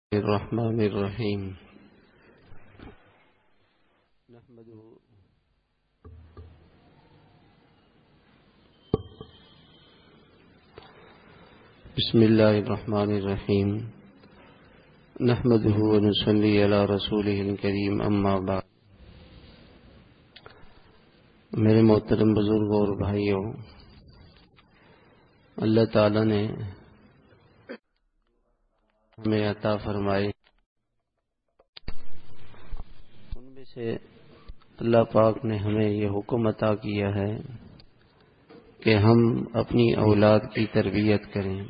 الرحمن الرحیم بسم اللہ الرحمن الرحیم نحمده ونصلی علی رسولہ الکریم اما بعد۔ میرے محترم بزرگوں اور بھائیوں، اللہ تعالی نے ہمیں عطا فرمائے، ان میں سے اللہ پاک نے ہمیں یہ حکم عطا کیا ہے کہ ہم اپنی اولاد کی تربیت کریں،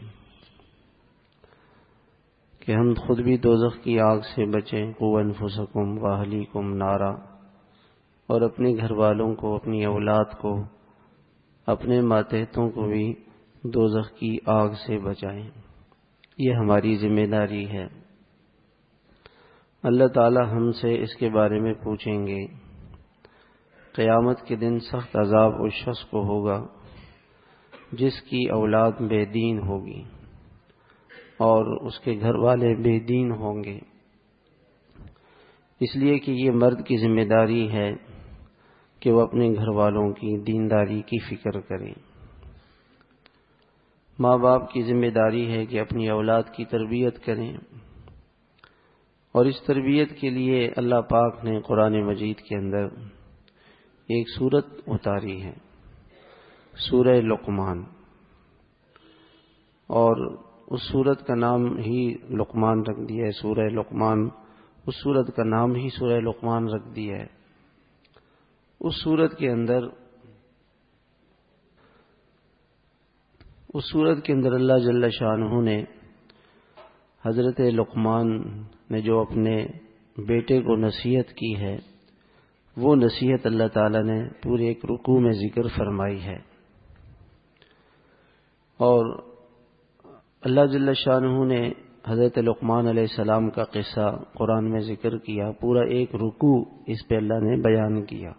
کہ ہم خود بھی دوزخ کی آگ سے بچیں، قوا انفسکم واہلیکم نارا، اور اپنے گھر والوں کو، اپنی اولاد کو، اپنے ماتحتوں کو بھی دوزخ کی آگ سے بچائیں۔ یہ ہماری ذمہ داری ہے۔ اللہ تعالی ہم سے اس کے بارے میں پوچھیں گے۔ قیامت کے دن سخت عذاب اس شخص کو ہوگا جس کی اولاد بے دین ہوگی اور اس کے گھر والے بے دین ہوں گے، اس لیے کہ یہ مرد کی ذمہ داری ہے کہ وہ اپنے گھر والوں کی دینداری کی فکر کریں۔ ماں باپ کی ذمہ داری ہے کہ اپنی اولاد کی تربیت کریں، اور اس تربیت کے لیے اللہ پاک نے قرآن مجید کے اندر ایک سورت اتاری ہے، سورہ لقمان، اور اس سورت کا نام ہی لقمان رکھ دیا ہے۔ سورہ لقمان، اس سورت کا نام ہی سورہ لقمان رکھ دیا ہے۔ اس سورت کے اندر اللہ جل شانہ نے حضرت لقمان نے جو اپنے بیٹے کو نصیحت کی ہے، وہ نصیحت اللہ تعالی نے پورے ایک رکوع میں ذکر فرمائی ہے، اور اللہ جل شانہ نے حضرت لقمان علیہ السلام کا قصہ قرآن میں ذکر کیا، پورا ایک رکوع اس پہ اللہ نے بیان کیا۔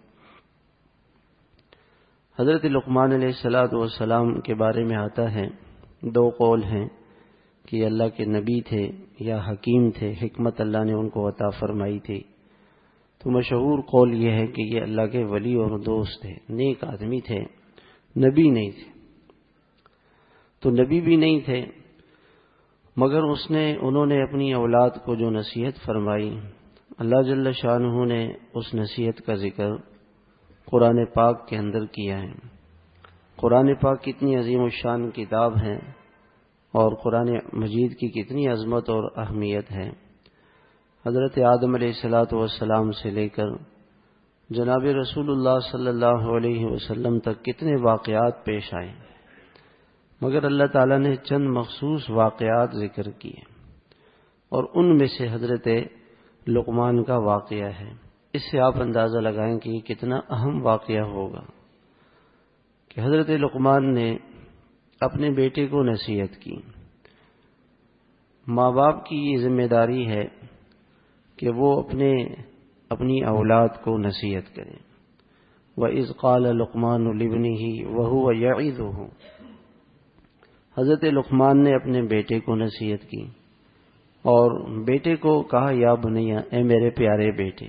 حضرت لقمان علیہ السلام کے بارے میں آتا ہے، دو قول ہیں کہ اللہ کے نبی تھے یا حکیم تھے، حکمت اللہ نے ان کو عطا فرمائی تھی۔ تو مشہور قول یہ ہے کہ یہ اللہ کے ولی اور دوست تھے، نیک آدمی تھے، نبی نہیں تھے۔ تو نبی بھی نہیں تھے، مگر انہوں نے اپنی اولاد کو جو نصیحت فرمائی، اللہ جل شانہ نے اس نصیحت کا ذکر قرآن پاک کے اندر کیا ہے۔ قرآن پاک کتنی عظیم الشان کتاب ہے، اور قرآن مجید کی کتنی عظمت اور اہمیت ہے۔ حضرت آدم علیہ السلام سے لے کر جناب رسول اللہ صلی اللہ علیہ وسلم تک کتنے واقعات پیش آئے، مگر اللہ تعالیٰ نے چند مخصوص واقعات ذکر کیے، اور ان میں سے حضرت لقمان کا واقعہ ہے۔ اس سے آپ اندازہ لگائیں کہ یہ کتنا اہم واقعہ ہوگا کہ حضرت لقمان نے اپنے بیٹے کو نصیحت کی۔ ماں باپ کی یہ ذمہ داری ہے کہ وہ اپنی اولاد کو نصیحت کریں۔ وَإِذْ قَالَ لُقْمَانُ لِابْنِهِ وَهُوَ يَعِظُهُ، حضرت لقمان نے اپنے بیٹے کو نصیحت کی، اور بیٹے کو کہا یا بنیا، اے میرے پیارے بیٹے۔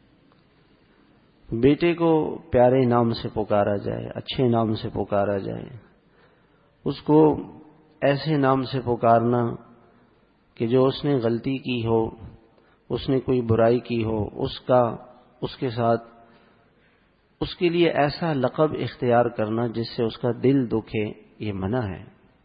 بیٹے کو پیارے نام سے پکارا جائے، اچھے نام سے پکارا جائے، اس کو ایسے نام سے پکارنا کہ جو اس نے غلطی کی ہو، اس نے کوئی برائی کی ہو، اس کے ساتھ اس کے لیے ایسا لقب اختیار کرنا جس سے اس کا دل دکھے، یہ منع ہے۔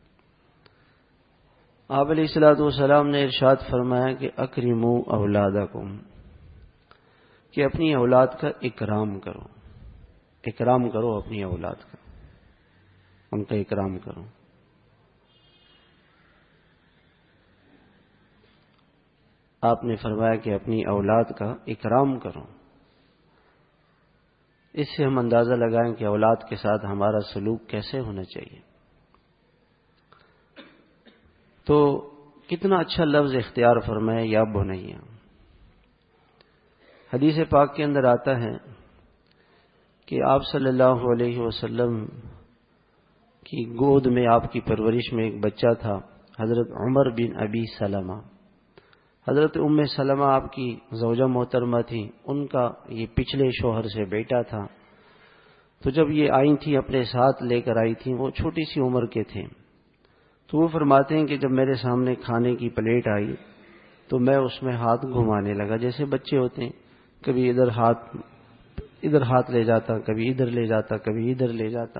آپ علیہ السلام نے ارشاد فرمایا کہ اکرموا اولادکم، کہ اپنی اولاد کا اکرام کرو، اکرام کرو اپنی اولاد کا، ان کا اکرام کرو۔ آپ نے فرمایا کہ اپنی اولاد کا اکرام کرو۔ اس سے ہم اندازہ لگائیں کہ اولاد کے ساتھ ہمارا سلوک کیسے ہونا چاہیے۔ تو کتنا اچھا لفظ اختیار فرمایا، یا بنیا۔ حدیث پاک کے اندر آتا ہے کہ آپ صلی اللہ علیہ وسلم کی گود میں، آپ کی پرورش میں ایک بچہ تھا، حضرت عمر بن ابی سلمہ۔ حضرت ام سلمہ آپ کی زوجہ محترمہ تھی، ان کا یہ پچھلے شوہر سے بیٹا تھا. تو جب یہ آئی تھی اپنے ساتھ لے کر آئی تھیں، وہ چھوٹی سی عمر کے تھے. تو وہ فرماتے ہیں کہ جب میرے سامنے کھانے کی پلیٹ آئی تو میں اس میں ہاتھ گھمانے لگا، جیسے بچے ہوتے ہیں، کبھی ادھر ہاتھ لے جاتا، کبھی ادھر لے جاتا، کبھی ادھر لے جاتا.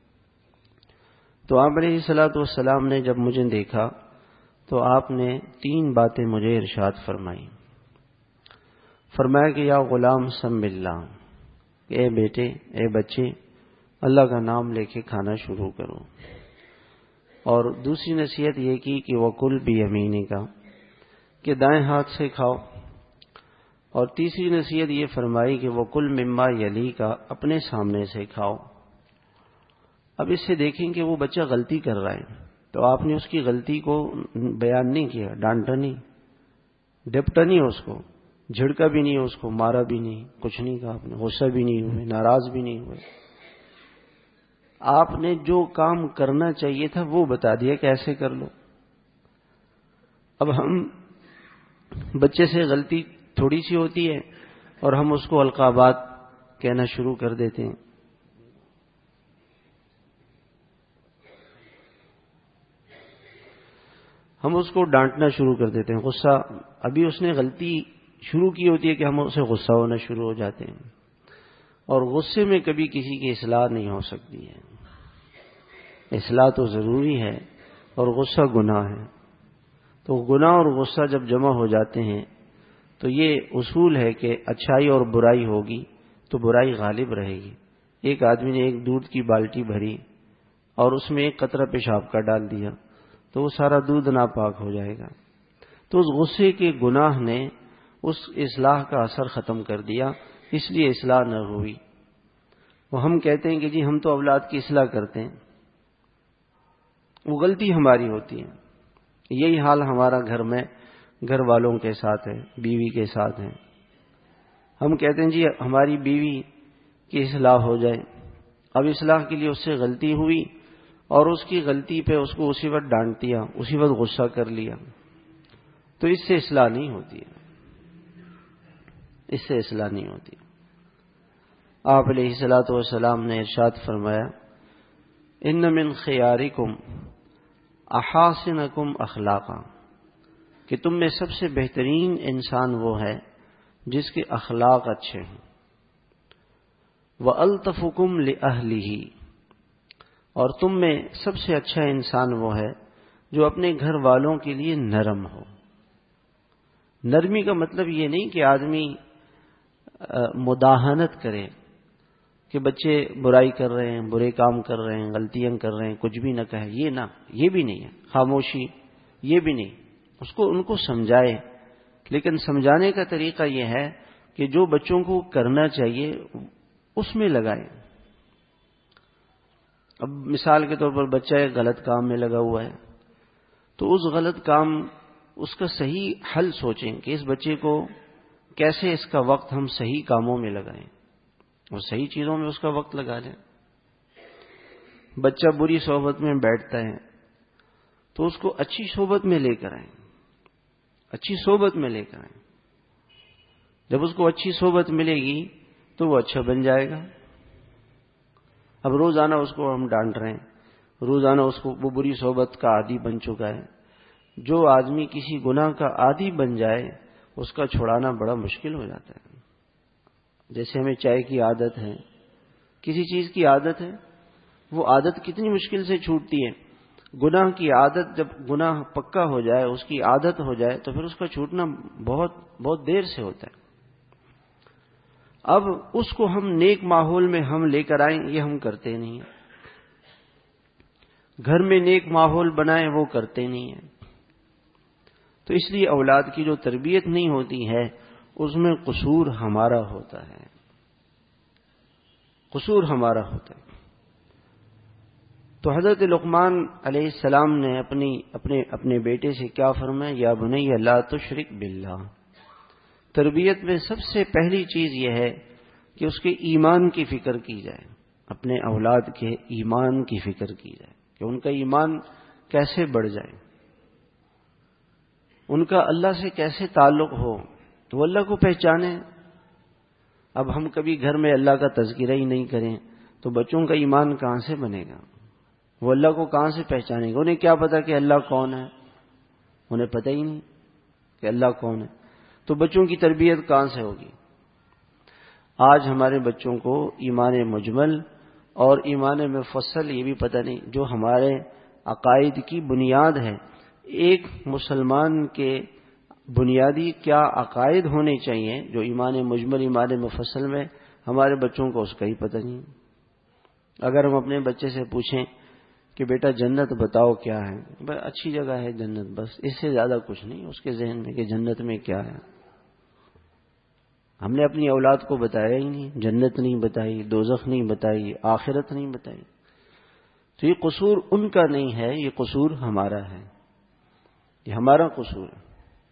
تو آپ علیہ الصلوۃ والسلام نے جب مجھے دیکھا تو آپ نے 3 باتیں مجھے ارشاد فرمائی. فرمایا کہ یا غلام سم اللہ، اے بیٹے، اے بچے، اللہ کا نام لے کے کھانا شروع کرو. اور دوسری نصیحت یہ کی کہ وکل بیمینک، کہ دائیں ہاتھ سے کھاؤ. اور تیسری نصیحت یہ فرمائی کہ وکل مما یلیک، اپنے سامنے سے کھاؤ. اب اس سے دیکھیں کہ وہ بچہ غلطی کر رہا ہے تو آپ نے اس کی غلطی کو بیان نہیں کیا، ڈانٹا نہیں، ڈپٹا نہیں اس کو، جھڑکا بھی نہیں، اس کو مارا بھی نہیں، کچھ نہیں کہا آپ نے، غصہ بھی نہیں ہوئے، ناراض بھی نہیں ہوئے. آپ نے جو کام کرنا چاہیے تھا وہ بتا دیا کہ ایسے کر لو. اب ہم بچے سے غلطی تھوڑی سی ہوتی ہے اور ہم اس کو القابات کہنا شروع کر دیتے ہیں. ہم اس کو ڈانٹنا شروع کر دیتے ہیں. غصہ، ابھی اس نے غلطی شروع کی ہوتی ہے کہ ہم اسے غصہ ہونا شروع ہو جاتے ہیں. اور غصے میں کبھی کسی کی اصلاح نہیں ہو سکتی ہے. اصلاح تو ضروری ہے اور غصہ گناہ ہے. تو گناہ اور غصہ جب جمع ہو جاتے ہیں تو یہ اصول ہے کہ اچھائی اور برائی ہوگی تو برائی غالب رہے گی. ایک آدمی نے ایک دودھ کی بالٹی بھری اور اس میں ایک قطرہ پیشاب کا ڈال دیا تو وہ سارا دودھ ناپاک ہو جائے گا. تو اس غصے کے گناہ نے اس اصلاح کا اثر ختم کر دیا، اس لیے اصلاح نہ ہوئی. وہ ہم کہتے ہیں کہ جی ہم تو اولاد کی اصلاح کرتے ہیں، وہ غلطی ہماری ہوتی ہے. یہی حال ہمارا گھر والوں کے ساتھ ہے، بیوی کے ساتھ ہے. ہم کہتے ہیں جی ہماری بیوی کی اصلاح ہو جائے. اب اصلاح کے لیے اس سے غلطی ہوئی اور اس کی غلطی پہ اس کو اسی وقت ڈانٹ دیا، اسی وقت غصہ کر لیا، تو اس سے اصلاح نہیں ہوتی ہے، اس سے اصلاح نہیں ہوتی. آپ علیہ الصلوۃ والسلام نے ارشاد فرمایا ان من خیارکم احاسنکم اخلاقا، کہ تم میں سب سے بہترین انسان وہ ہے جس کے اخلاق اچھے ہیں. وَأَلْطَفُكُمْ لِأَهْلِهِ، اور تم میں سب سے اچھا انسان وہ ہے جو اپنے گھر والوں کے لیے نرم ہو. نرمی کا مطلب یہ نہیں کہ آدمی مداہنت کرے کہ بچے برائی کر رہے ہیں، برے کام کر رہے ہیں، غلطیاں کر رہے ہیں، کچھ بھی نہ کہے، یہ بھی نہیں ہے. خاموشی یہ بھی نہیں، ان کو سمجھائے، لیکن سمجھانے کا طریقہ یہ ہے کہ جو بچوں کو کرنا چاہیے اس میں لگائیں. اب مثال کے طور پر بچہ ایک غلط کام میں لگا ہوا ہے تو اس غلط کام، اس کا صحیح حل سوچیں کہ اس بچے کو کیسے اس کا وقت ہم صحیح کاموں میں لگائیں اور صحیح چیزوں میں اس کا وقت لگا لیں. بچہ بری صحبت میں بیٹھتا ہے تو اس کو اچھی صحبت میں لے کر آئیں، اچھی صحبت میں لے کر آئیں. جب اس کو اچھی صحبت ملے گی تو وہ اچھا بن جائے گا. اب روزانہ اس کو ہم ڈانٹ رہے ہیں، روزانہ اس کو، وہ بری صحبت کا عادی بن چکا ہے. جو آدمی کسی گناہ کا عادی بن جائے اس کا چھڑانا بڑا مشکل ہو جاتا ہے. جیسے ہمیں چائے کی عادت ہے، کسی چیز کی عادت ہے، وہ عادت کتنی مشکل سے چھوٹتی ہے. گناہ کی عادت، جب گناہ پکا ہو جائے، اس کی عادت ہو جائے تو پھر اس کا چھوٹنا بہت بہت دیر سے ہوتا ہے. اب اس کو ہم نیک ماحول میں ہم لے کر آئیں، یہ ہم کرتے نہیں ہیں. گھر میں نیک ماحول بنائیں، وہ کرتے نہیں ہیں. تو اس لیے اولاد کی جو تربیت نہیں ہوتی ہے اس میں قصور ہمارا ہوتا ہے، قصور ہمارا ہوتا ہے. تو حضرت لقمان علیہ السلام نے اپنے بیٹے سے کیا فرمایا؟ یا بنی لا تشرک باللہ. تربیت میں سب سے پہلی چیز یہ ہے کہ اس کے ایمان کی فکر کی جائے، اپنے اولاد کے ایمان کی فکر کی جائے کہ ان کا ایمان کیسے بڑھ جائے. ان کا اللہ سے کیسے تعلق ہو، وہ اللہ کو پہچانے۔ اب ہم کبھی گھر میں اللہ کا تذکرہ ہی نہیں کریں تو بچوں کا ایمان کہاں سے بنے گا؟ وہ اللہ کو کہاں سے پہچانیں گے؟ انہیں کیا پتا کہ اللہ کون ہے؟ انہیں پتہ ہی نہیں کہ اللہ کون ہے، تو بچوں کی تربیت کہاں سے ہوگی؟ آج ہمارے بچوں کو ایمان مجمل اور ایمان مفصل یہ بھی پتہ نہیں، جو ہمارے عقائد کی بنیاد ہے۔ ایک مسلمان کے بنیادی کیا عقائد ہونے چاہیے، جو ایمان مجمل ایمان مفصل میں ہمارے بچوں کو اس کا ہی پتہ نہیں۔ اگر ہم اپنے بچے سے پوچھیں کہ بیٹا جنت بتاؤ کیا ہے، بس اچھی جگہ ہے جنت، بس اس سے زیادہ کچھ نہیں اس کے ذہن میں کہ جنت میں کیا ہے۔ ہم نے اپنی اولاد کو بتایا ہی نہیں، جنت نہیں بتائی، دوزخ نہیں بتائی، آخرت نہیں بتائی۔ تو یہ قصور ان کا نہیں ہے، یہ قصور ہمارا ہے، یہ ہمارا قصور ہے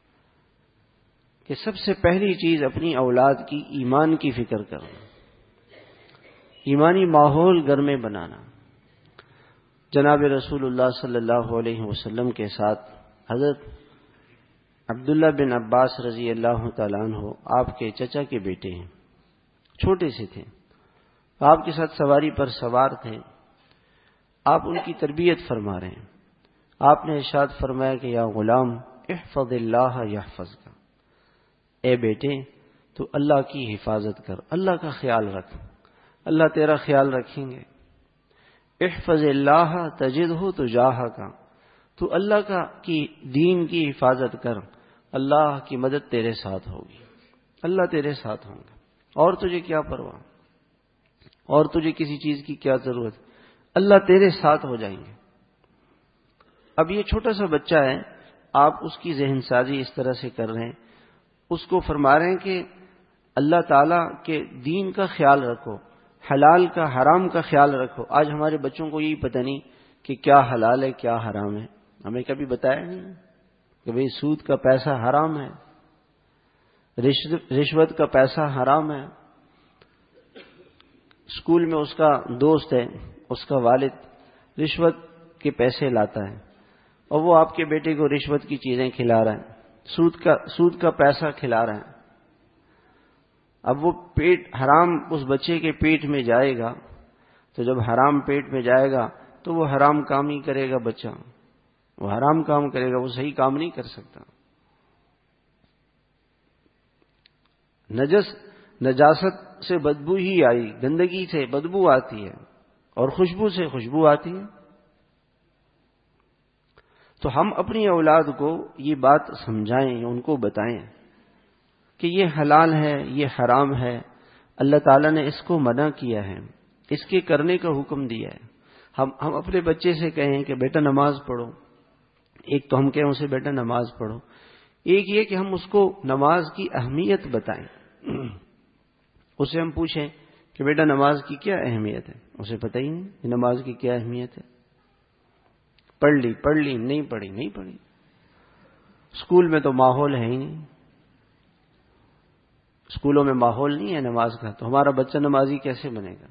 کہ سب سے پہلی چیز اپنی اولاد کی ایمان کی فکر کرنا، ایمانی ماحول گھر میں بنانا۔ جناب رسول اللہ صلی اللہ علیہ وسلم کے ساتھ حضرت عبداللہ بن عباس رضی اللہ تعالیٰ عنہ آپ کے چچا کے بیٹے ہیں، چھوٹے سے تھے، آپ کے ساتھ سواری پر سوار تھے، آپ ان کی تربیت فرما رہے ہیں۔ آپ نے ارشاد فرمایا کہ یا غلام احفظ اللہ یحفظک، اے بیٹے تو اللہ کی حفاظت کر، اللہ کا خیال رکھ، اللہ تیرا خیال رکھیں گے۔ احفظ اللہ تجدہ تجاہک، تو اللہ کی دین کی حفاظت کر، اللہ کی مدد تیرے ساتھ ہوگی، اللہ تیرے ساتھ ہوں گے، اور تجھے کیا پرواہ، اور تجھے کسی چیز کی کیا ضرورت، اللہ تیرے ساتھ ہو جائیں گے۔ اب یہ چھوٹا سا بچہ ہے، آپ اس کی ذہن سازی اس طرح سے کر رہے ہیں، اس کو فرما رہے ہیں کہ اللہ تعالیٰ کے دین کا خیال رکھو، حلال کا حرام کا خیال رکھو۔ آج ہمارے بچوں کو یہی پتہ نہیں کہ کیا حلال ہے کیا حرام ہے، ہمیں کبھی بتایا نہیں کہ بھئی سود کا پیسہ حرام ہے، رشوت کا پیسہ حرام ہے۔ اسکول میں اس کا دوست ہے، اس کا والد رشوت کے پیسے لاتا ہے اور وہ آپ کے بیٹے کو رشوت کی چیزیں کھلا رہا ہے، سود کا پیسہ کھلا رہا ہے۔ اب وہ پیٹ حرام اس بچے کے پیٹ میں جائے گا، تو جب حرام پیٹ میں جائے گا تو وہ حرام کام ہی کرے گا، بچہ وہ حرام کام کرے گا، وہ صحیح کام نہیں کر سکتا۔ نجاست سے بدبو ہی آئی، گندگی سے بدبو آتی ہے اور خوشبو سے خوشبو آتی ہے۔ تو ہم اپنی اولاد کو یہ بات سمجھائیں، ان کو بتائیں کہ یہ حلال ہے، یہ حرام ہے، اللہ تعالیٰ نے اس کو منع کیا ہے، اس کے کرنے کا حکم دیا ہے۔ ہم اپنے بچے سے کہیں کہ بیٹا نماز پڑھو، ایک تو ہم کہیں اسے بیٹا نماز پڑھو، ایک یہ کہ ہم اس کو نماز کی اہمیت بتائیں۔ اسے ہم پوچھیں کہ بیٹا نماز کی کیا اہمیت ہے، اسے پتہ ہی نہیں کہ نماز کی کیا اہمیت ہے۔ پڑھ لی نہیں پڑھی۔ اسکول میں تو ماحول ہے ہی نہیں، اسکولوں میں ماحول نہیں ہے نماز کا، تو ہمارا بچہ نمازی کیسے بنے گا؟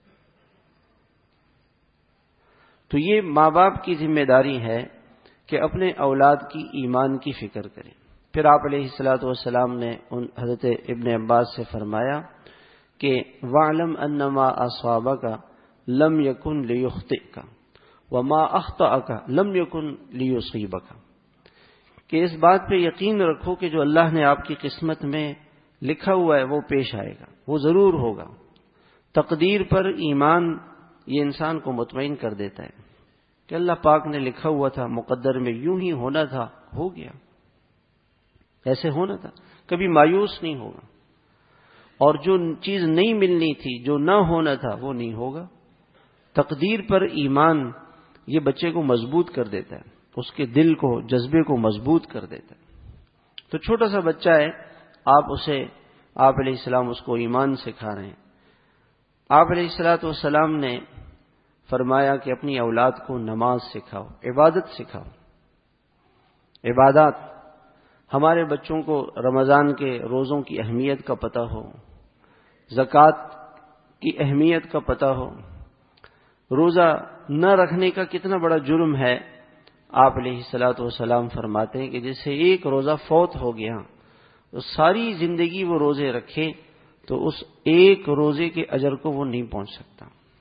تو یہ ماں باپ کی ذمہ داری ہے کہ اپنے اولاد کی ایمان کی فکر کریں۔ پھر آپ علیہ الصلوۃ والسلام نے حضرت ابن عباس سے فرمایا کہ وَاعْلَمْ أَنَّمَا أَصَابَكَ لَمْ يَكُنْ لِيُخْطِئَكَ وَمَا أَخْطَأَكَ لَمْ يَكُنْ لِيُصِيبَكَ، کہ اس بات پہ یقین رکھو کہ جو اللہ نے آپ کی قسمت میں لکھا ہوا ہے وہ پیش آئے گا، وہ ضرور ہوگا۔ تقدیر پر ایمان یہ انسان کو مطمئن کر دیتا ہے کہ اللہ پاک نے لکھا ہوا تھا، مقدر میں یوں ہی ہونا تھا، ہو گیا، ایسے ہونا تھا، کبھی مایوس نہیں ہوگا، اور جو چیز نہیں ملنی تھی، جو نہ ہونا تھا، وہ نہیں ہوگا۔ تقدیر پر ایمان یہ بچے کو مضبوط کر دیتا ہے، اس کے دل کو، جذبے کو مضبوط کر دیتا ہے۔ تو چھوٹا سا بچہ ہے، آپ علیہ السلام اس کو ایمان سکھا رہے ہیں۔ آپ علیہ السلام نے فرمایا کہ اپنی اولاد کو نماز سکھاؤ، عبادت سکھاؤ، عبادات۔ ہمارے بچوں کو رمضان کے روزوں کی اہمیت کا پتہ ہو، زکوٰۃ کی اہمیت کا پتہ ہو، روزہ نہ رکھنے کا کتنا بڑا جرم ہے، آپ علیہ الصلوۃ والسلام فرماتے ہیں کہ جیسے ایک روزہ فوت ہو گیا تو ساری زندگی وہ روزے رکھے تو اس ایک روزے کے اجر کو وہ نہیں پہنچ سکتا.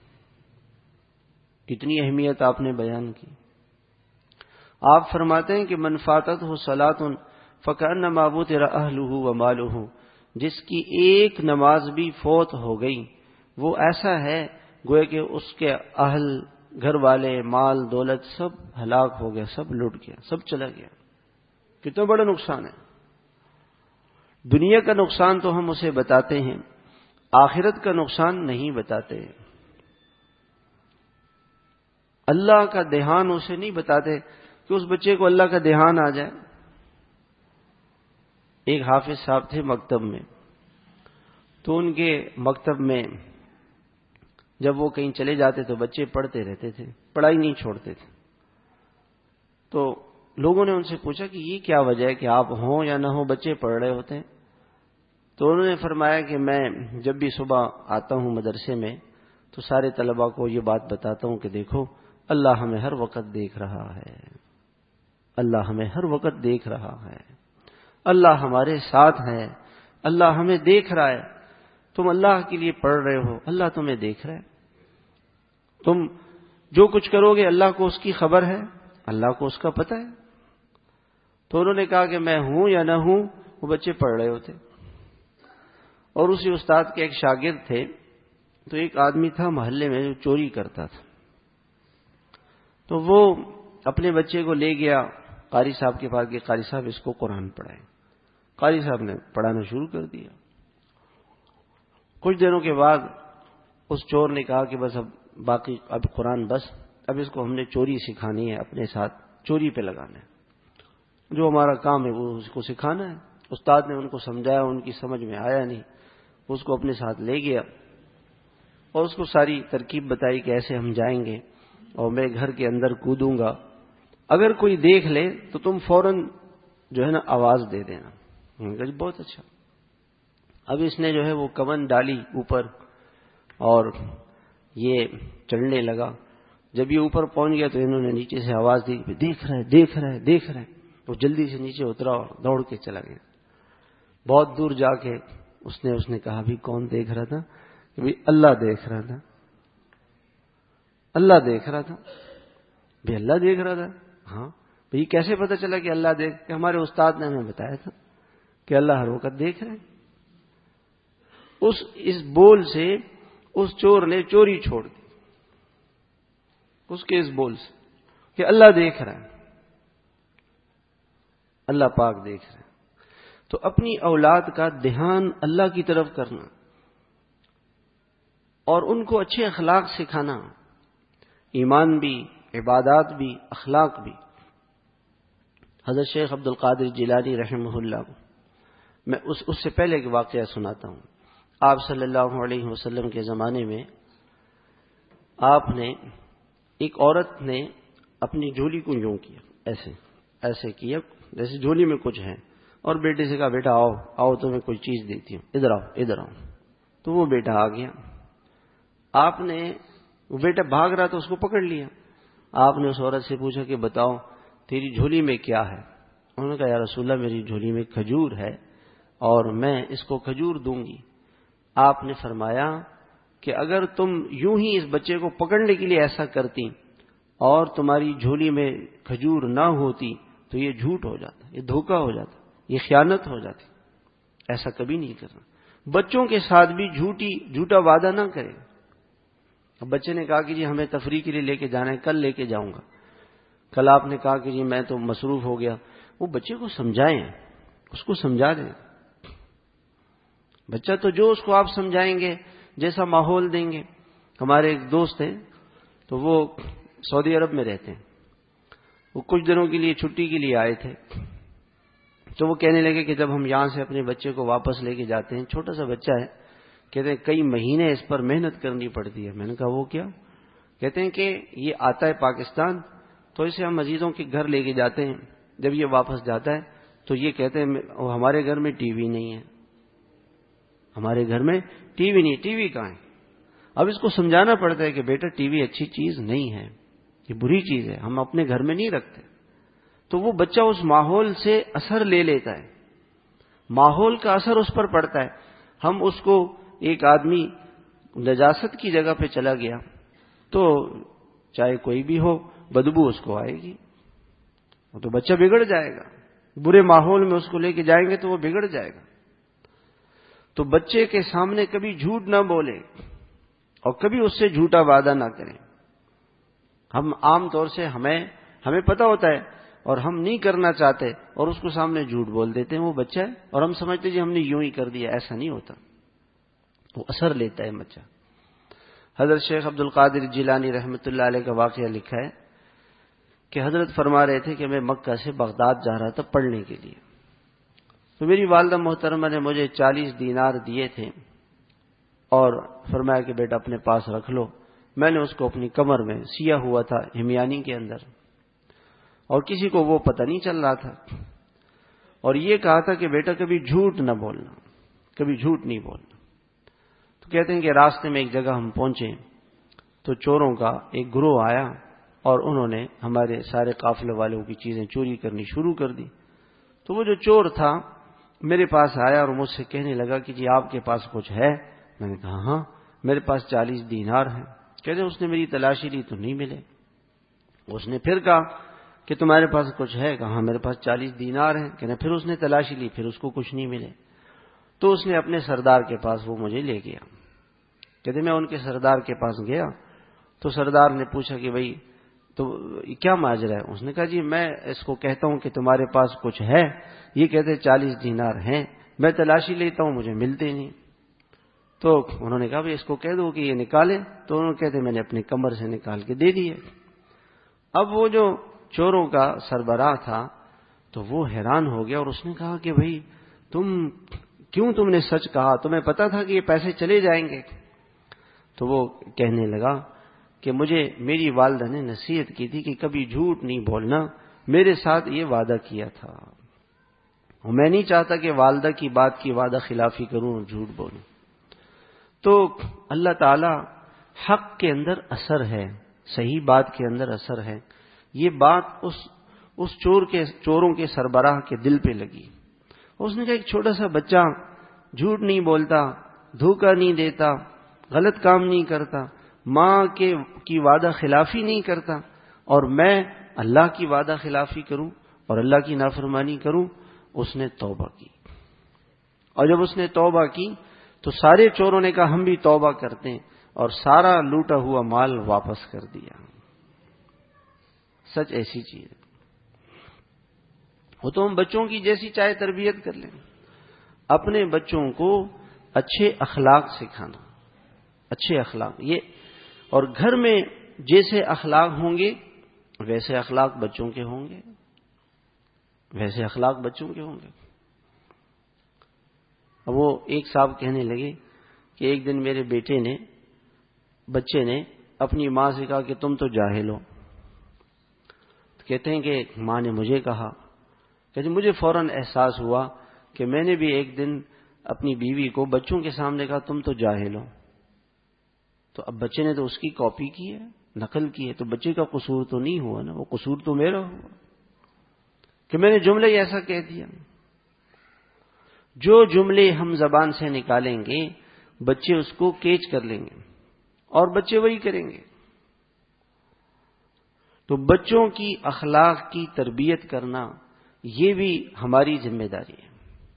کتنی اہمیت آپ نے بیان کی. آپ فرماتے ہیں کہ من فاتتہ صلاۃ فکأنما وتر اہلہ ومالہ، جس کی ایک نماز بھی فوت ہو گئی وہ ایسا ہے گویا کہ اس کے اہل، گھر والے، مال دولت سب ہلاک ہو گیا، سب لٹ گیا، سب چلا گیا. کتنا بڑا نقصان ہے. دنیا کا نقصان تو ہم اسے بتاتے ہیں، آخرت کا نقصان نہیں بتاتے. اللہ کا دھیان اسے نہیں بتاتے کہ اس بچے کو اللہ کا دھیان آ جائے. ایک حافظ صاحب تھے مکتب میں، تو ان کے مکتب میں جب وہ کہیں چلے جاتے تو بچے پڑھتے رہتے تھے، پڑھائی نہیں چھوڑتے تھے. تو لوگوں نے ان سے پوچھا کہ یہ کیا وجہ ہے کہ آپ ہوں یا نہ ہوں بچے پڑھ رہے ہوتے ہیں؟ تو انہوں نے فرمایا کہ میں جب بھی صبح آتا ہوں مدرسے میں تو سارے طلباء کو یہ بات بتاتا ہوں کہ دیکھو اللہ ہمیں ہر وقت دیکھ رہا ہے، اللہ ہمیں ہر وقت دیکھ رہا ہے، اللہ ہمارے ساتھ ہے، اللہ ہمیں دیکھ رہا ہے. تم اللہ کے لیے پڑھ رہے ہو، اللہ تمہیں دیکھ رہا ہے. تم جو کچھ کرو گے اللہ کو اس کی خبر ہے، اللہ کو اس کا پتہ ہے. تو انہوں نے کہا کہ میں ہوں یا نہ ہوں وہ بچے پڑھ رہے ہوتے. اور اسی استاد کے ایک شاگرد تھے، تو ایک آدمی تھا محلے میں جو چوری کرتا تھا، تو وہ اپنے بچے کو لے گیا قاری صاحب کے پاس کہ قاری صاحب اس کو قرآن پڑھائیں. قاری صاحب نے پڑھانا شروع کر دیا. کچھ دنوں کے بعد اس چور نے کہا کہ بس اب قرآن بس، اب اس کو ہم نے چوری سکھانی ہے، اپنے ساتھ چوری پہ لگانا ہے، جو ہمارا کام ہے وہ اس کو سکھانا ہے. استاد نے ان کو سمجھایا، ان کی سمجھ میں آیا نہیں، اس کو اپنے ساتھ لے گیا اور اس کو ساری ترکیب بتائی کہ ایسے ہم جائیں گے اور میں گھر کے اندر کودوں گا، اگر کوئی دیکھ لے تو تم فوراً جو ہے نا آواز دے دینا. بہت اچھا. اب اس نے جو ہے وہ کمن ڈالی اوپر اور یہ چڑھنے لگا. جب یہ اوپر پہنچ گیا تو انہوں نے نیچے سے آواز دی، دیکھ رہا ہے دیکھ رہا ہے دیکھ رہا ہے. وہ جلدی سے نیچے اترا اور دوڑ کے چلا گیا. بہت دور جا کے اس نے کہا بھی کون دیکھ رہا تھا؟ کہ بھی اللہ دیکھ رہا تھا. اللہ دیکھ رہا تھا. بھی اللہ دیکھ رہا تھا؟ ہاں. بھئی کیسے پتہ چلا کہ اللہ دیکھ؟ کہ ہمارے استاد نے ہمیں بتایا تھا کہ اللہ ہر وقت دیکھ رہے ہیں. اس بول سے اس چور نے چوری چھوڑ دی، اس کے اس بول سے کہ اللہ دیکھ رہا ہے، اللہ پاک دیکھ رہا ہے. تو اپنی اولاد کا دھیان اللہ کی طرف کرنا اور ان کو اچھے اخلاق سکھانا، ایمان بھی، عبادات بھی، اخلاق بھی. حضرت شیخ عبد القادر جیلانی رحمہ اللہ، میں اس سے پہلے ایک واقعہ سناتا ہوں. آپ صلی اللہ علیہ وسلم کے زمانے میں آپ نے ایک عورت نے اپنی جھولی کو یوں کیا، ایسے کیا جیسے جھولی میں کچھ ہے، اور بیٹے سے کہا بیٹا آؤ آؤ تمہیں کوئی چیز دیتی ہوں، ادھر آؤ ادھر آؤ. تو وہ بیٹا آ گیا. آپ نے، وہ بیٹا بھاگ رہا تھا، اس کو پکڑ لیا. آپ نے اس عورت سے پوچھا کہ بتاؤ تیری جھولی میں کیا ہے؟ انہوں نے کہا یا رسول اللہ میری جھولی میں کھجور ہے اور میں اس کو کھجور دوں گی. آپ نے فرمایا کہ اگر تم یوں ہی اس بچے کو پکڑنے کے لیے ایسا کرتی اور تمہاری جھولی میں کھجور نہ ہوتی تو یہ جھوٹ ہو جاتا، یہ دھوکہ ہو جاتا، یہ خیانت ہو جاتی. ایسا کبھی نہیں کرنا. بچوں کے ساتھ بھی جھوٹا وعدہ نہ کرے. اب بچے نے کہا کہ جی ہمیں تفریح کے لیے لے کے جانا ہے، کل لے کے جاؤں گا. کل آپ نے کہا کہ جی میں تو مصروف ہو گیا. وہ بچے کو سمجھائیں، اس کو سمجھا دیں. بچہ تو جو اس کو آپ سمجھائیں گے، جیسا ماحول دیں گے. ہمارے ایک دوست ہیں تو وہ سعودی عرب میں رہتے ہیں. وہ کچھ دنوں کے لیے چھٹی کے لیے آئے تھے. تو وہ کہنے لگے کہ جب ہم یہاں سے اپنے بچے کو واپس لے کے جاتے ہیں، چھوٹا سا بچہ ہے، کہتے ہیں کئی مہینے اس پر محنت کرنی پڑتی ہے. میں نے کہا وہ کیا؟ کہتے ہیں کہ یہ آتا ہے پاکستان تو اسے ہم عزیزوں کے گھر لے کے جاتے ہیں. جب یہ واپس جاتا ہے تو یہ کہتے ہیں ہمارے گھر میں ٹی وی نہیں ہے، ہمارے گھر میں ٹی وی نہیں. ٹی وی کہاں ہے؟ اب اس کو سمجھانا پڑتا ہے کہ بیٹا ٹی وی اچھی چیز نہیں ہے، یہ بری چیز ہے، ہم اپنے گھر میں نہیں رکھتے. تو وہ بچہ اس ماحول سے اثر لے لیتا ہے، ماحول کا اثر اس پر پڑتا ہے. ہم اس کو، ایک آدمی نجاست کی جگہ پہ چلا گیا تو چاہے کوئی بھی ہو بدبو اس کو آئے گی، تو بچہ بگڑ جائے گا. برے ماحول میں اس کو لے کے جائیں گے تو وہ بگڑ جائے گا. تو بچے کے سامنے کبھی جھوٹ نہ بولے اور کبھی اس سے جھوٹا وعدہ نہ کریں. ہم عام طور سے ہمیں پتہ ہوتا ہے اور ہم نہیں کرنا چاہتے اور اس کو سامنے جھوٹ بول دیتے ہیں، وہ بچہ ہے اور ہم سمجھتے جی ہم نے یوں ہی کر دیا. ایسا نہیں ہوتا، وہ اثر لیتا ہے بچہ. حضرت شیخ عبد القادر جیلانی رحمۃ اللہ علیہ کا واقعہ لکھا ہے کہ حضرت فرما رہے تھے کہ میں مکہ سے بغداد جا رہا تھا پڑھنے کے لیے. تو میری والدہ محترمہ نے مجھے 40 دینار دیے تھے اور فرمایا کہ بیٹا اپنے پاس رکھ لو. میں نے اس کو اپنی کمر میں سیا ہوا تھا ہمیانی کے اندر، اور کسی کو وہ پتہ نہیں چل رہا تھا، اور یہ کہا تھا کہ بیٹا کبھی جھوٹ نہ بولنا، کبھی جھوٹ نہیں بولنا. تو کہتے ہیں کہ راستے میں ایک جگہ ہم پہنچے تو چوروں کا ایک گروہ آیا اور انہوں نے ہمارے سارے قافلے والوں کی چیزیں چوری کرنی شروع کر دی. تو وہ جو چور تھا میرے پاس آیا اور مجھ سے کہنے لگا کہ جی آپ کے پاس کچھ ہے؟ میں نے کہا ہاں میرے پاس 40 دینار ہیں. کہتے ہیں اس نے میری تلاشی لی تو نہیں ملے. اس نے پھر کہا کہ تمہارے پاس کچھ ہے؟ کہا میرے پاس 40 دینار ہیں. کہتے ہیں پھر اس نے تلاشی لی، پھر اس کو کچھ نہیں ملے. تو اس نے اپنے سردار کے پاس وہ مجھے لے گیا. کہتے میں ان کے سردار کے پاس گیا تو سردار نے پوچھا کہ بھائی تو کیا ماجرا ہے؟ اس نے کہا جی میں اس کو کہتا ہوں کہ تمہارے پاس کچھ ہے، یہ کہتے 40 دینار ہیں، میں تلاشی لیتا ہوں مجھے ملتے نہیں. تو انہوں نے کہا بھائی اس کو کہہ دو کہ یہ نکالے. تو انہوں نے کہتے میں نے اپنی کمر سے نکال کے دے دیے. اب وہ جو چوروں کا سربراہ تھا تو وہ حیران ہو گیا اور اس نے کہا کہ بھائی تم نے سچ کہا، تمہیں پتا تھا کہ یہ پیسے چلے جائیں گے؟ تو وہ کہنے لگا کہ مجھے میری والدہ نے نصیحت کی تھی کہ کبھی جھوٹ نہیں بولنا، میرے ساتھ یہ وعدہ کیا تھا اور میں نہیں چاہتا کہ والدہ کی بات کی وعدہ خلافی کروں اور جھوٹ بولوں. تو اللہ تعالی حق کے اندر اثر ہے، صحیح بات کے اندر اثر ہے. یہ بات اس چوروں کے سربراہ کے دل پہ لگی. اس نے کہا ایک چھوٹا سا بچہ جھوٹ نہیں بولتا، دھوکہ نہیں دیتا، غلط کام نہیں کرتا، ماں کی وعدہ خلافی نہیں کرتا، اور میں اللہ کی وعدہ خلافی کروں اور اللہ کی نافرمانی کروں. اس نے توبہ کی، اور جب اس نے توبہ کی تو سارے چوروں نے کہا ہم بھی توبہ کرتے ہیں، اور سارا لوٹا ہوا مال واپس کر دیا. سچ ایسی چیز ہے. وہ تو ہم بچوں کی جیسی چاہے تربیت کر لیں، اپنے بچوں کو اچھے اخلاق سکھانا، اچھے اخلاق یہ، اور گھر میں جیسے اخلاق ہوں گے ویسے اخلاق بچوں کے ہوں گے، ویسے اخلاق بچوں کے ہوں گے. اب وہ ایک صاحب کہنے لگے کہ ایک دن میرے بچے نے اپنی ماں سے کہا کہ تم تو جاہل ہو. کہتے ہیں کہ ماں نے مجھے کہا، کہ مجھے فوراً احساس ہوا کہ میں نے بھی ایک دن اپنی بیوی کو بچوں کے سامنے کہا تم تو جاہل ہو. تو اب بچے نے تو اس کی کاپی کی ہے، نقل کی ہے، تو بچے کا قصور تو نہیں ہوا نا، وہ قصور تو میرا ہوا کہ میں نے جملہ ایسا کہہ دیا. جو جملے ہم زبان سے نکالیں گے بچے اس کو کیچ کر لیں گے اور بچے وہی کریں گے. تو بچوں کی اخلاق کی تربیت کرنا یہ بھی ہماری ذمہ داری ہے.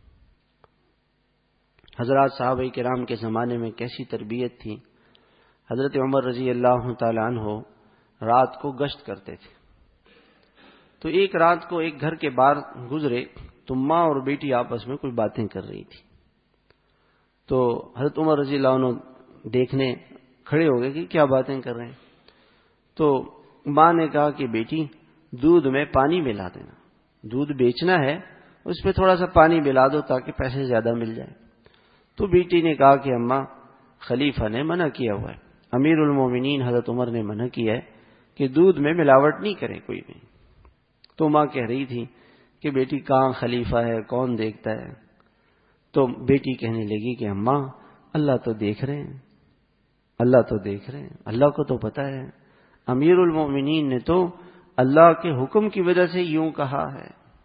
حضرات صحابہ کرام کے زمانے میں کیسی تربیت تھی. حضرت عمر رضی اللہ تعالیٰ عنہ رات کو گشت کرتے تھے. تو ایک رات کو ایک گھر کے باہر گزرے تو ماں اور بیٹی آپس میں کوئی باتیں کر رہی تھی. تو حضرت عمر رضی اللہ عنہ دیکھنے کھڑے ہو گئے کہ کیا باتیں کر رہے ہیں. تو ماں نے کہا کہ بیٹی دودھ میں پانی ملا دینا، دودھ بیچنا ہے اس پہ تھوڑا سا پانی ملا دو تاکہ پیسے زیادہ مل جائیں. تو بیٹی نے کہا کہ اماں خلیفہ نے منع کیا ہوا ہے، امیر المومنین حضرت عمر نے منع کیا ہے کہ دودھ میں ملاوٹ نہیں کرے کوئی بھی. تو ماں کہہ رہی تھی کہ بیٹی کہاں خلیفہ ہے، کون دیکھتا ہے. تو بیٹی کہنے لگی کہ اماں اللہ تو دیکھ رہے ہیں، اللہ تو دیکھ رہے ہیں، اللہ کو تو پتہ ہے. امیر المومنین نے تو اللہ کے حکم کی وجہ سے یوں کہا ہے.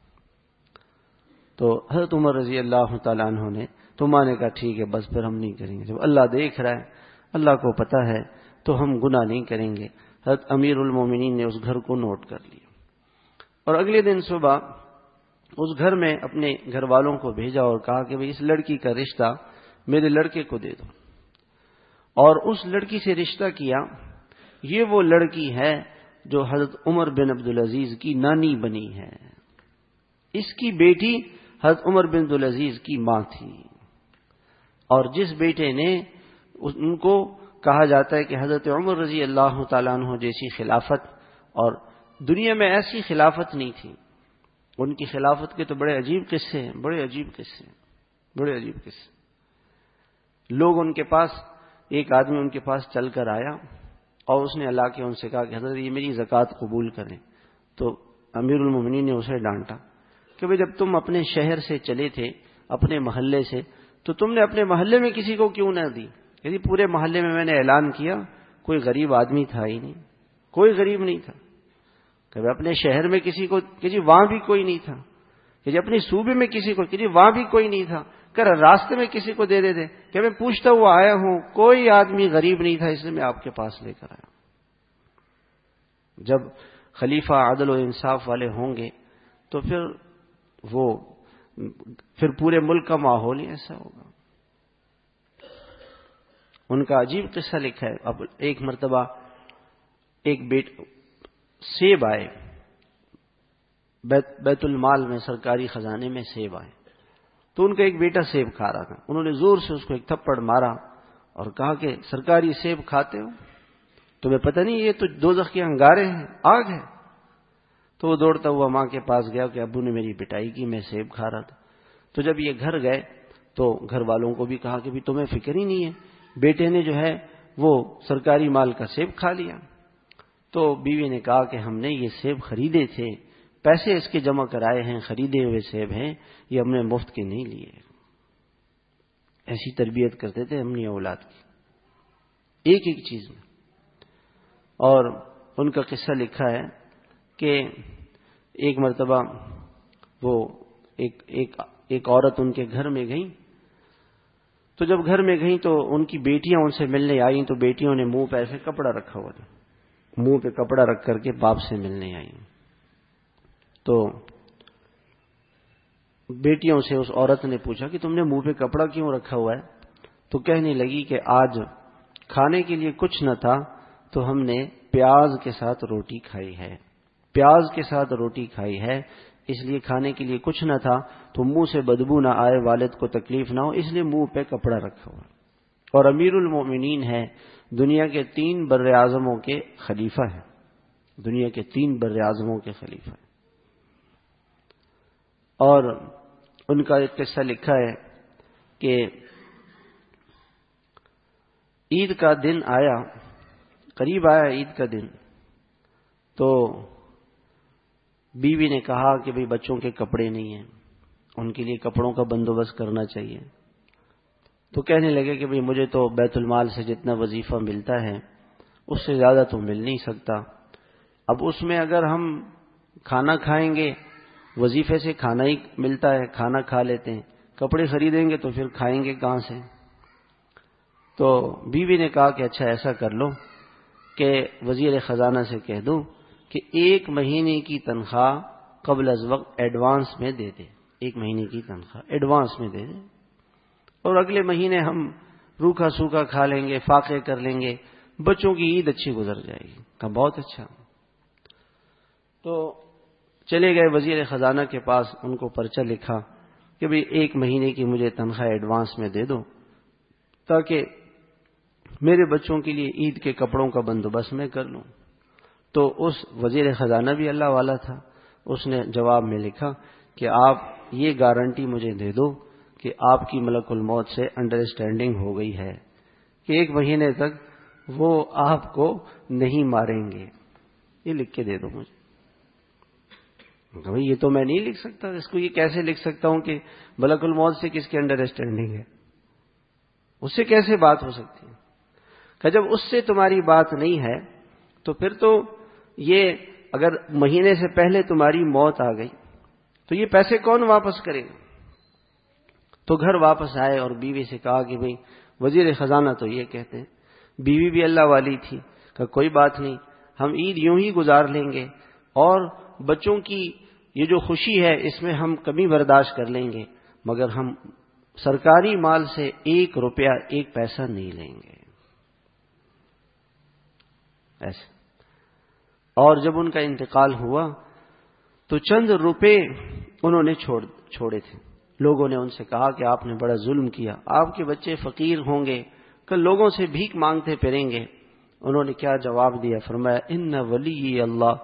تو حضرت عمر رضی اللہ تعالیٰ عنہ نے تو ماں نے کہا ٹھیک ہے بس پھر ہم نہیں کریں گے. جب اللہ دیکھ رہا ہے، اللہ کو پتہ ہے، تو ہم گناہ نہیں کریں گے. حضرت امیر المومنین نے اس گھر کو نوٹ کر لیا اور اگلے دن صبح اس گھر میں اپنے گھر والوں کو بھیجا اور کہا کہ بھئی اس لڑکی کا رشتہ میرے لڑکے کو دے دو. اور اس لڑکی سے رشتہ کیا. یہ وہ لڑکی ہے جو حضرت عمر بن عبدالعزیز کی نانی بنی ہے. اس کی بیٹی حضرت عمر بن عبدالعزیز کی ماں تھی. اور جس بیٹے نے ان کو کہا جاتا ہے کہ حضرت عمر رضی اللہ تعالیٰ عنہ جیسی خلافت، اور دنیا میں ایسی خلافت نہیں تھی. ان کی خلافت کے تو بڑے عجیب قصے ہیں، بڑے عجیب قصے. لوگ ان کے پاس، ایک آدمی ان کے پاس چل کر آیا اور اس نے اللہ کے ان سے کہا کہ حضرت یہ میری زکوٰۃ قبول کریں. تو امیر المومنین نے اسے ڈانٹا کہ بھئی جب تم اپنے شہر سے چلے تھے، اپنے محلے سے، تو تم نے اپنے محلے میں کسی کو کیوں نہ دی؟ یعنی پورے محلے میں نے اعلان کیا، کوئی غریب آدمی تھا ہی نہیں، کوئی غریب نہیں تھا. کبھی اپنے شہر میں کسی کو کہ وہاں بھی کوئی نہیں تھا، کہ اپنے صوبے میں کسی کو کہ وہاں بھی کوئی نہیں تھا، کہ راستے میں کسی کو دے دے کہ میں پوچھتا ہوا آیا ہوں، کوئی آدمی غریب نہیں تھا، اس لیے میں آپ کے پاس لے کر آیا. جب خلیفہ عدل و انصاف والے ہوں گے تو پھر پورے ملک کا ماحول ہی ایسا ہوگا. ان کا عجیب قصہ لکھا ہے. اب ایک مرتبہ ایک سیب آئے بیت المال میں، سرکاری خزانے میں سیب آئے. تو ان کا ایک بیٹا سیب کھا رہا تھا. انہوں نے زور سے اس کو ایک تھپڑ مارا اور کہا کہ سرکاری سیب کھاتے ہو؟ تمہیں پتہ نہیں یہ تو دوزخ کے انگارے ہیں، آگ ہے. تو وہ دوڑتا ہوا ماں کے پاس گیا کہ ابو نے میری پٹائی کی، میں سیب کھا رہا تھا. تو جب یہ گھر گئے تو گھر والوں کو بھی کہا کہ بھی تمہیں فکر ہی نہیں ہے، بیٹے نے جو ہے وہ سرکاری مال کا سیب کھا لیا. تو بیوی نے کہا کہ ہم نے یہ سیب خریدے تھے، پیسے اس کے جمع کرائے ہیں، خریدے ہوئے سیب ہیں، یہ ہم نے مفت کے نہیں لیے. ایسی تربیت کرتے تھے اپنی اولاد کی، ایک ایک چیز میں. اور ان کا قصہ لکھا ہے کہ ایک مرتبہ وہ ایک عورت ان کے گھر میں گئی. تو جب گھر میں گئیں تو ان کی بیٹیاں ان سے ملنے آئیں. تو بیٹیوں نے منہ پہ ایسے کپڑا رکھا ہوا تھا، منہ پہ کپڑا رکھ کر کے باپ سے ملنے آئیں. تو بیٹیوں سے اس عورت نے پوچھا کہ تم نے منہ پہ کپڑا کیوں رکھا ہوا ہے؟ تو کہنے لگی کہ آج کھانے کے لیے کچھ نہ تھا تو ہم نے پیاز کے ساتھ روٹی کھائی ہے، پیاز کے ساتھ روٹی کھائی ہے، اس لیے کھانے کے لیے کچھ نہ تھا تو منہ سے بدبو نہ آئے، والد کو تکلیف نہ ہو، اس لیے منہ پہ کپڑا رکھا ہوا. اور امیر المومنین ہے، دنیا کے 3 بر اعظموں کے خلیفہ ہیں، دنیا کے 3 بر اعظموں کے خلیفہ ہیں. اور ان کا ایک قصہ لکھا ہے کہ عید کا دن آیا، قریب آیا عید کا دن. تو بیوی نے کہا کہ بھئی بچوں کے کپڑے نہیں ہیں، ان کے لیے کپڑوں کا بندوبست کرنا چاہیے. تو کہنے لگے کہ بھئی مجھے تو بیت المال سے جتنا وظیفہ ملتا ہے اس سے زیادہ تو مل نہیں سکتا. اب اس میں اگر ہم کھانا کھائیں گے، وظیفے سے کھانا ہی ملتا ہے، کھانا کھا لیتے ہیں، کپڑے خریدیں گے تو پھر کھائیں گے کہاں سے؟ تو بیوی نے کہا کہ اچھا ایسا کر لو کہ وزیر خزانہ سے کہہ دو کہ 1 مہینے کی تنخواہ قبل از وقت ایڈوانس میں دے دے، 1 مہینے کی تنخواہ ایڈوانس میں دے دے، اور اگلے مہینے ہم روکھا سوکھا کھا لیں گے، فاقے کر لیں گے، بچوں کی عید اچھی گزر جائے گی. کہا بہت اچھا. تو چلے گئے وزیر خزانہ کے پاس، ان کو پرچہ لکھا کہ بھئی 1 مہینے کی مجھے تنخواہ ایڈوانس میں دے دو تاکہ میرے بچوں کے لیے عید کے کپڑوں کا بندوبست میں کر لوں. تو اس وزیر خزانہ بھی اللہ والا تھا، اس نے جواب میں لکھا کہ آپ یہ گارنٹی مجھے دے دو کہ آپ کی ملک الموت سے انڈرسٹینڈنگ ہو گئی ہے کہ 1 مہینے تک وہ آپ کو نہیں ماریں گے، یہ لکھ کے دے دو مجھے. بھائی یہ تو میں نہیں لکھ سکتا، اس کو یہ کیسے لکھ سکتا ہوں کہ ملک الموت سے کس کی انڈرسٹینڈنگ ہے؟ اس سے کیسے بات ہو سکتی ہے؟ کہ جب اس سے تمہاری بات نہیں ہے تو پھر تو یہ اگر مہینے سے پہلے تمہاری موت آ گئی تو یہ پیسے کون واپس کرے گا؟ تو گھر واپس آئے اور بیوی سے کہا کہ بھئی وزیر خزانہ تو یہ کہتے ہیں. بیوی بھی اللہ والی تھی، کہ کوئی بات نہیں، ہم عید یوں ہی گزار لیں گے اور بچوں کی یہ جو خوشی ہے اس میں ہم کمی برداشت کر لیں گے، مگر ہم سرکاری مال سے 1 روپیہ 1 پیسہ نہیں لیں گے. ایسے. اور جب ان کا انتقال ہوا تو چند روپے انہوں نے چھوڑے تھے. لوگوں نے ان سے کہا کہ آپ نے بڑا ظلم کیا، آپ کے بچے فقیر ہوں گے، کل لوگوں سے بھیک مانگتے پھریں گے. انہوں نے کیا جواب دیا؟ فرمایا ان ولی اللہ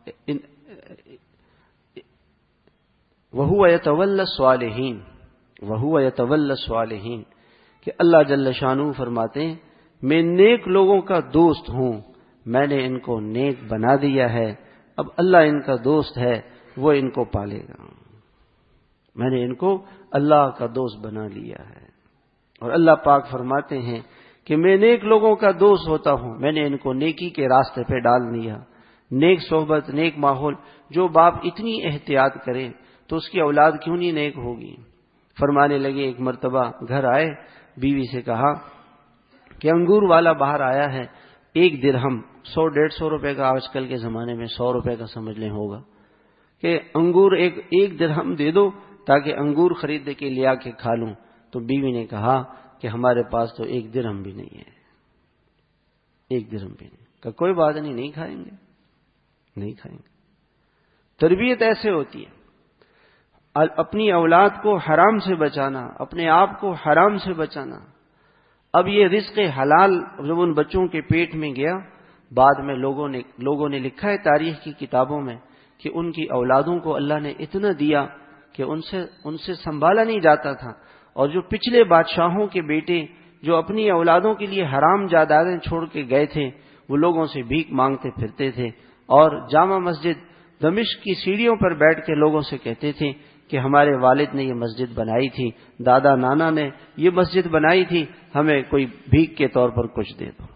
وہو یتولی الصالحین، وہو یتولی الصالحین، کہ اللہ جل شانہ فرماتے ہیں میں نیک لوگوں کا دوست ہوں، میں نے ان کو نیک بنا دیا ہے، اب اللہ ان کا دوست ہے، وہ ان کو پالے گا. میں نے ان کو اللہ کا دوست بنا لیا ہے. اور اللہ پاک فرماتے ہیں کہ میں نیک لوگوں کا دوست ہوتا ہوں، میں نے ان کو نیکی کے راستے پہ ڈال دیا. نیک صحبت، نیک ماحول. جو باپ اتنی احتیاط کرے تو اس کی اولاد کیوں نہیں نیک ہوگی؟ فرمانے لگے ایک مرتبہ گھر آئے، بیوی سے کہا کہ انگور والا باہر آیا ہے، 1 درہم 100-150 روپے کا، آج کل کے زمانے میں 100 روپے کا سمجھ لیں ہوگا، کہ انگور ایک درہم دے دو تاکہ انگور خرید کے لیا کے کھا لوں. تو بیوی نے کہا کہ ہمارے پاس تو 1 درہم بھی نہیں ہے، 1 درہم بھی نہیں. کہ کوئی بات نہیں، نہیں کھائیں گے، نہیں کھائیں گے. تربیت ایسے ہوتی ہے، اپنی اولاد کو حرام سے بچانا، اپنے آپ کو حرام سے بچانا. اب یہ رزق حلال جب ان بچوں کے پیٹ میں گیا، بعد میں لوگوں نے لکھا ہے تاریخ کی کتابوں میں کہ ان کی اولادوں کو اللہ نے اتنا دیا کہ ان سے سنبھالا نہیں جاتا تھا. اور جو پچھلے بادشاہوں کے بیٹے جو اپنی اولادوں کے لیے حرام جائیدادیں چھوڑ کے گئے تھے، وہ لوگوں سے بھیک مانگتے پھرتے تھے اور جامع مسجد دمشق کی سیڑھیوں پر بیٹھ کے لوگوں سے کہتے تھے کہ ہمارے والد نے یہ مسجد بنائی تھی، دادا نانا نے یہ مسجد بنائی تھی، ہمیں کوئی بھیک کے طور پر کچھ دے دو.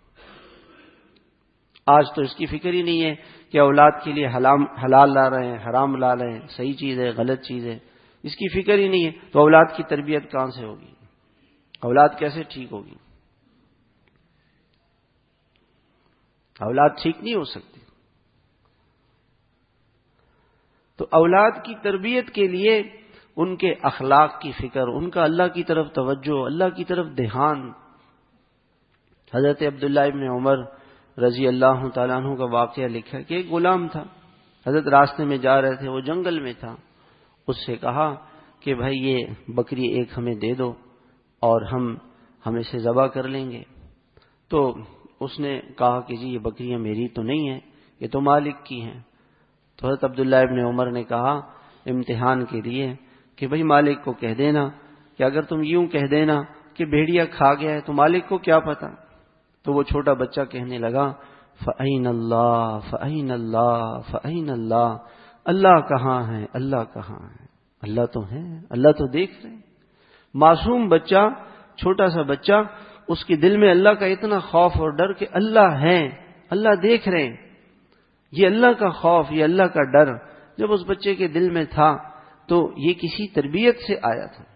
آج تو اس کی فکر ہی نہیں ہے کہ اولاد کے لیے حلال لا رہے ہیں، حرام لا رہے ہیں، صحیح چیز ہے، غلط چیز ہے، اس کی فکر ہی نہیں ہے. تو اولاد کی تربیت کہاں سے ہوگی؟ اولاد کیسے ٹھیک ہوگی؟ اولاد ٹھیک نہیں ہو سکتی. تو اولاد کی تربیت کے لیے ان کے اخلاق کی فکر، ان کا اللہ کی طرف توجہ، اللہ کی طرف دھیان. حضرت عبداللہ ابن عمر رضی اللہ تعالیٰ عنہ کا واقعہ لکھا کہ ایک غلام تھا، حضرت راستے میں جا رہے تھے، وہ جنگل میں تھا. اس سے کہا کہ بھائی یہ بکری ایک ہمیں دے دو اور ہم اسے ذبح کر لیں گے. تو اس نے کہا کہ جی یہ بکریاں میری تو نہیں ہیں، یہ تو مالک کی ہیں. تو حضرت عبداللہ ابن عمر نے کہا امتحان کے لیے کہ بھائی مالک کو کہہ دینا کہ اگر تم یوں کہہ دینا کہ بھیڑیا کھا گیا ہے تو مالک کو کیا پتا. تو وہ چھوٹا بچہ کہنے لگا فَأَيْنَ اللَّهُ فَأَيْنَ اللَّهُ فَأَيْنَ اللَّهُ، اللہ کہاں ہے، اللہ کہاں ہے. اللہ تو ہے، اللہ تو دیکھ رہے. معصوم بچہ، چھوٹا سا بچہ، اس کے دل میں اللہ کا اتنا خوف اور ڈر کہ اللہ ہے، اللہ دیکھ رہے ہیں. یہ اللہ کا خوف، یہ اللہ کا ڈر جب اس بچے کے دل میں تھا تو یہ کسی تربیت سے آیا تھا،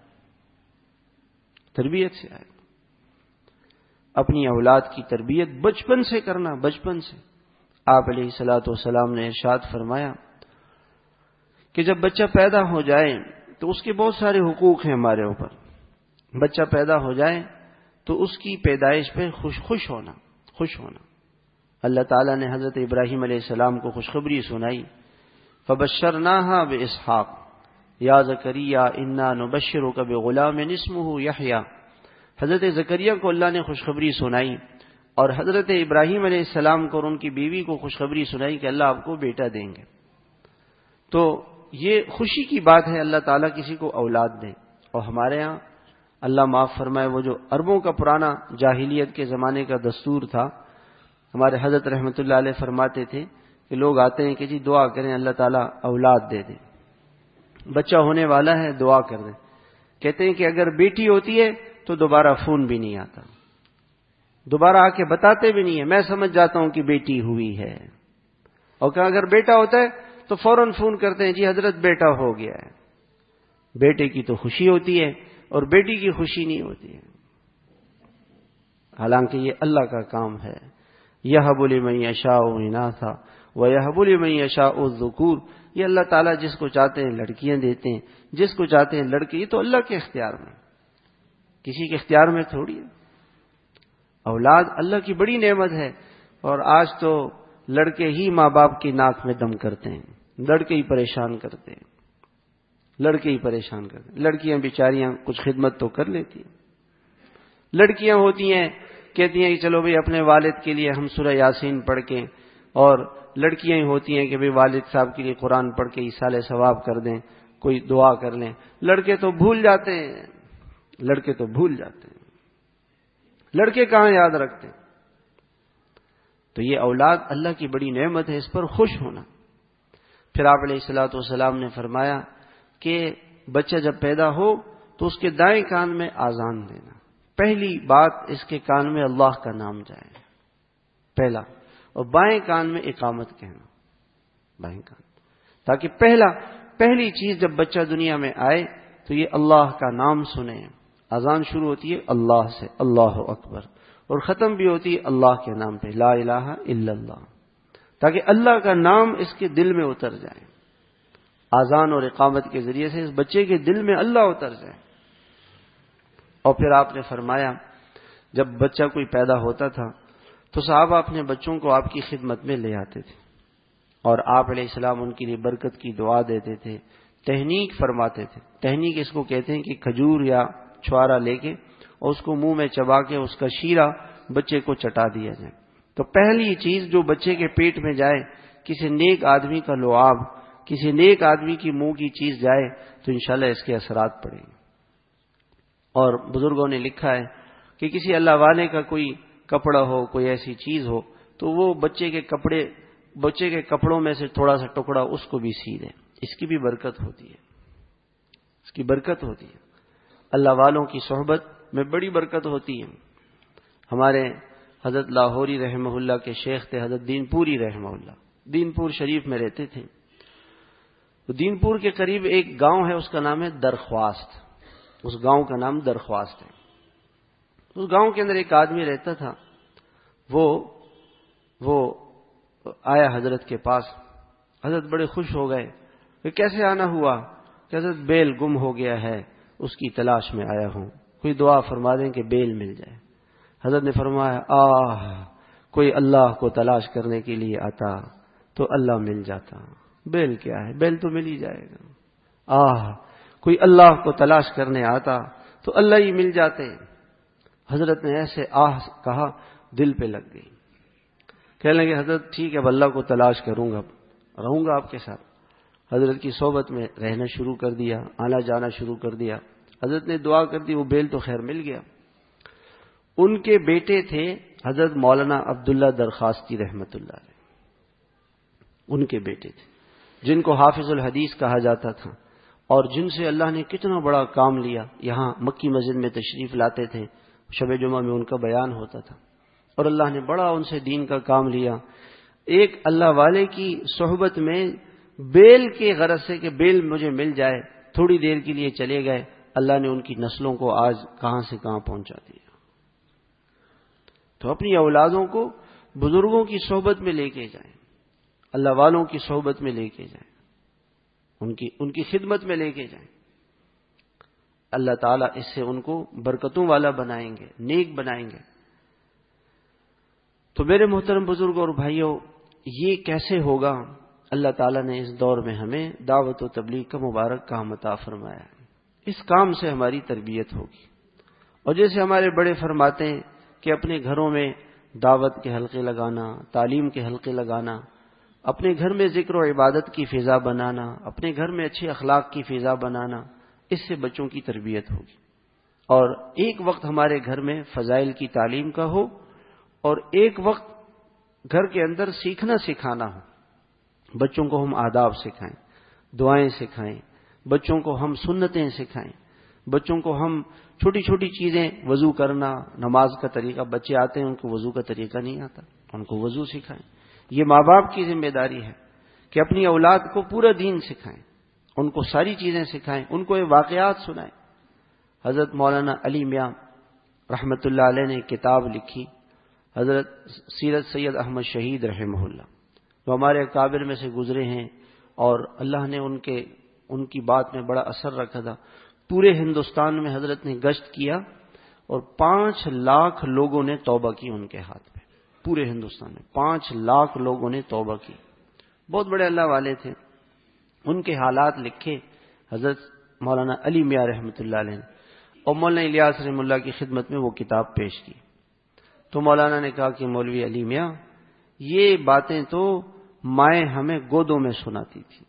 تربیت سے آیا. اپنی اولاد کی تربیت بچپن سے کرنا، بچپن سے. آپ علیہ الصلوۃ والسلام نے ارشاد فرمایا کہ جب بچہ پیدا ہو جائے تو اس کے بہت سارے حقوق ہیں ہمارے اوپر. بچہ پیدا ہو جائے تو اس کی پیدائش پہ خوش ہونا. اللہ تعالیٰ نے حضرت ابراہیم علیہ السلام کو خوشخبری سنائی، فبشرناها باسحاق یا زکریا انا نبشرک بغلام اسمہ یحییٰ. حضرت زکریا کو اللہ نے خوشخبری سنائی اور حضرت ابراہیم علیہ السلام کو اور ان کی بیوی کو خوشخبری سنائی کہ اللہ آپ کو بیٹا دیں گے. تو یہ خوشی کی بات ہے اللہ تعالیٰ کسی کو اولاد دے. اور ہمارے ہاں اللہ معاف فرمائے وہ جو عربوں کا پرانا جاہلیت کے زمانے کا دستور تھا، ہمارے حضرت رحمۃ اللہ علیہ فرماتے تھے کہ لوگ آتے ہیں کہ جی دعا کریں اللہ تعالیٰ اولاد دے دے، بچہ ہونے والا ہے دعا کر دیں. کہتے ہیں کہ اگر بیٹی ہوتی ہے تو دوبارہ فون بھی نہیں آتا، دوبارہ آ کے بتاتے بھی نہیں ہے، میں سمجھ جاتا ہوں کہ بیٹی ہوئی ہے. اور کہاں اگر بیٹا ہوتا ہے تو فوراً فون کرتے ہیں جی حضرت بیٹا ہو گیا ہے. بیٹے کی تو خوشی ہوتی ہے اور بیٹی کی خوشی نہیں ہوتی ہے. حالانکہ یہ اللہ کا کام ہے. یہب لمن یشاء اناثا ویہب لمن یشاء الذکور. یہ اللہ تعالیٰ جس کو چاہتے ہیں لڑکیاں دیتے ہیں، جس کو چاہتے ہیں لڑکے. یہ تو اللہ کے اختیار میں، کسی کے اختیار میں تھوڑی ہے. اولاد اللہ کی بڑی نعمت ہے. اور آج تو لڑکے ہی ماں باپ کی ناک میں دم کرتے ہیں، لڑکے ہی پریشان کرتے ہیں، لڑکے ہی پریشان کرتے ہیں. لڑکیاں بیچاریاں کچھ خدمت تو کر لیتی ہیں. لڑکیاں ہوتی ہیں کہتی ہیں کہ چلو بھئی اپنے والد کے لیے ہم سورہ یاسین پڑھ کے، اور لڑکیاں ہی ہوتی ہیں کہ بھئی والد صاحب کے لیے قرآن پڑھ کے ایصال ثواب کر دیں، کوئی دعا کر لیں. لڑکے تو بھول جاتے ہیں، لڑکے تو بھول جاتے ہیں، لڑکے کہاں یاد رکھتے ہیں. تو یہ اولاد اللہ کی بڑی نعمت ہے، اس پر خوش ہونا. پھر آپ علیہ الصلوۃ والسلام نے فرمایا کہ بچہ جب پیدا ہو تو اس کے دائیں کان میں آذان دینا. پہلی بات اس کے کان میں اللہ کا نام جائے، پہلا. اور بائیں کان میں اقامت کہنا، بائیں کان، تاکہ پہلی چیز جب بچہ دنیا میں آئے تو یہ اللہ کا نام سنے. اذان شروع ہوتی ہے اللہ سے، اللہ اکبر، اور ختم بھی ہوتی ہے اللہ کے نام پہ، لا الہ الا اللہ، تاکہ اللہ کا نام اس کے دل میں اتر جائے. اذان اور اقامت کے ذریعے سے اس بچے کے دل میں اللہ اتر جائے. اور پھر آپ نے فرمایا جب بچہ کوئی پیدا ہوتا تھا تو صحابہ اپنے بچوں کو آپ کی خدمت میں لے آتے تھے، اور آپ علیہ السلام ان کے لیے برکت کی دعا دیتے تھے، تہنیک فرماتے تھے. تہنیک اس کو کہتے ہیں کہ کھجور یا چھوارا لے کے اور اس کو منہ میں چبا کے اس کا شیرہ بچے کو چٹا دیا جائے. تو پہلی چیز جو بچے کے پیٹ میں جائے، کسی نیک آدمی کا لعاب، کسی نیک آدمی کی منہ کی چیز جائے تو انشاءاللہ اس کے اثرات پڑیں گے. اور بزرگوں نے لکھا ہے کہ کسی اللہ والے کا کوئی کپڑا ہو، کوئی ایسی چیز ہو، تو وہ بچے کے کپڑوں میں سے تھوڑا سا ٹکڑا اس کو بھی سی دیں. اس کی بھی برکت ہوتی ہے، اس کی برکت ہوتی ہے. اللہ والوں کی صحبت میں بڑی برکت ہوتی ہے. ہمارے حضرت لاہوری رحمہ اللہ کے شیخ تھے حضرت دین پوری رحمہ اللہ، دین پور شریف میں رہتے تھے. تو دین پور کے قریب ایک گاؤں ہے، اس کا نام ہے درخواست. اس گاؤں کا نام درخواست ہے. اس گاؤں کے اندر ایک آدمی رہتا تھا. وہ آیا حضرت کے پاس. حضرت بڑے خوش ہو گئے کہ کیسے آنا ہوا؟ کہ حضرت بیل گم ہو گیا ہے، اس کی تلاش میں آیا ہوں، کوئی دعا فرما دیں کہ بیل مل جائے. حضرت نے فرمایا کوئی اللہ کو تلاش کرنے کے لیے آتا تو اللہ مل جاتا. بیل کیا ہے، بیل تو مل ہی جائے گا. کوئی اللہ کو تلاش کرنے آتا تو اللہ ہی مل جاتے. حضرت نے ایسے کہا، دل پہ لگ گئی. کہنے لگے حضرت ٹھیک ہے، اب اللہ کو تلاش کروں گا، رہوں گا آپ کے ساتھ. حضرت کی صحبت میں رہنا شروع کر دیا، آنا جانا شروع کر دیا. حضرت نے دعا کر دی، وہ بیل تو خیر مل گیا. ان کے بیٹے تھے حضرت مولانا عبداللہ درخواستی رحمت اللہ علیہ. ان کے بیٹے تھے جن کو حافظ الحدیث کہا جاتا تھا، اور جن سے اللہ نے کتنا بڑا کام لیا. یہاں مکی مسجد میں تشریف لاتے تھے، شب جمعہ میں ان کا بیان ہوتا تھا، اور اللہ نے بڑا ان سے دین کا کام لیا. ایک اللہ والے کی صحبت میں بیل کے غرض سے کہ بیل مجھے مل جائے، تھوڑی دیر کے لیے چلے گئے، اللہ نے ان کی نسلوں کو آج کہاں سے کہاں پہنچا دیا. تو اپنی اولادوں کو بزرگوں کی صحبت میں لے کے جائیں، اللہ والوں کی صحبت میں لے کے جائیں، ان کی خدمت میں لے کے جائیں. اللہ تعالیٰ اس سے ان کو برکتوں والا بنائیں گے، نیک بنائیں گے. تو میرے محترم بزرگوں اور بھائیوں، یہ کیسے ہوگا؟ اللہ تعالیٰ نے اس دور میں ہمیں دعوت و تبلیغ کا مبارک کام عطا فرمایا ہے. اس کام سے ہماری تربیت ہوگی. اور جیسے ہمارے بڑے فرماتے ہیں کہ اپنے گھروں میں دعوت کے حلقے لگانا، تعلیم کے حلقے لگانا، اپنے گھر میں ذکر و عبادت کی فضا بنانا، اپنے گھر میں اچھے اخلاق کی فضا بنانا، اس سے بچوں کی تربیت ہوگی. اور ایک وقت ہمارے گھر میں فضائل کی تعلیم کا ہو، اور ایک وقت گھر کے اندر سیکھنا سکھانا ہو. بچوں کو ہم آداب سکھائیں، دعائیں سکھائیں، بچوں کو ہم سنتیں سکھائیں، بچوں کو ہم چھوٹی چھوٹی چیزیں، وضو کرنا، نماز کا طریقہ. بچے آتے ہیں ان کو وضو کا طریقہ نہیں آتا، ان کو وضو سکھائیں. یہ ماں باپ کی ذمہ داری ہے کہ اپنی اولاد کو پورا دین سکھائیں، ان کو ساری چیزیں سکھائیں، ان کو یہ واقعات سنائیں۔ حضرت مولانا علی میاں رحمۃ اللہ علیہ نے کتاب لکھی، حضرت سیرت سید احمد شہید رحمہ اللہ، جو ہمارے اکابر میں سے گزرے ہیں، اور اللہ نے ان کی بات میں بڑا اثر رکھا تھا۔ پورے ہندوستان میں حضرت نے گشت کیا اور 5 لاکھ لوگوں نے توبہ کی ان کے ہاتھ پہ، پورے ہندوستان میں 5 لاکھ لوگوں نے توبہ کی۔ بہت بڑے اللہ والے تھے، ان کے حالات لکھے حضرت مولانا علی میاں رحمۃ اللہ علیہ نے، اور مولانا الیاس رحمہ اللہ کی خدمت میں وہ کتاب پیش کی۔ تو مولانا نے کہا کہ مولوی علی میاں، یہ باتیں تو مائیں ہمیں گودوں میں سناتی تھی،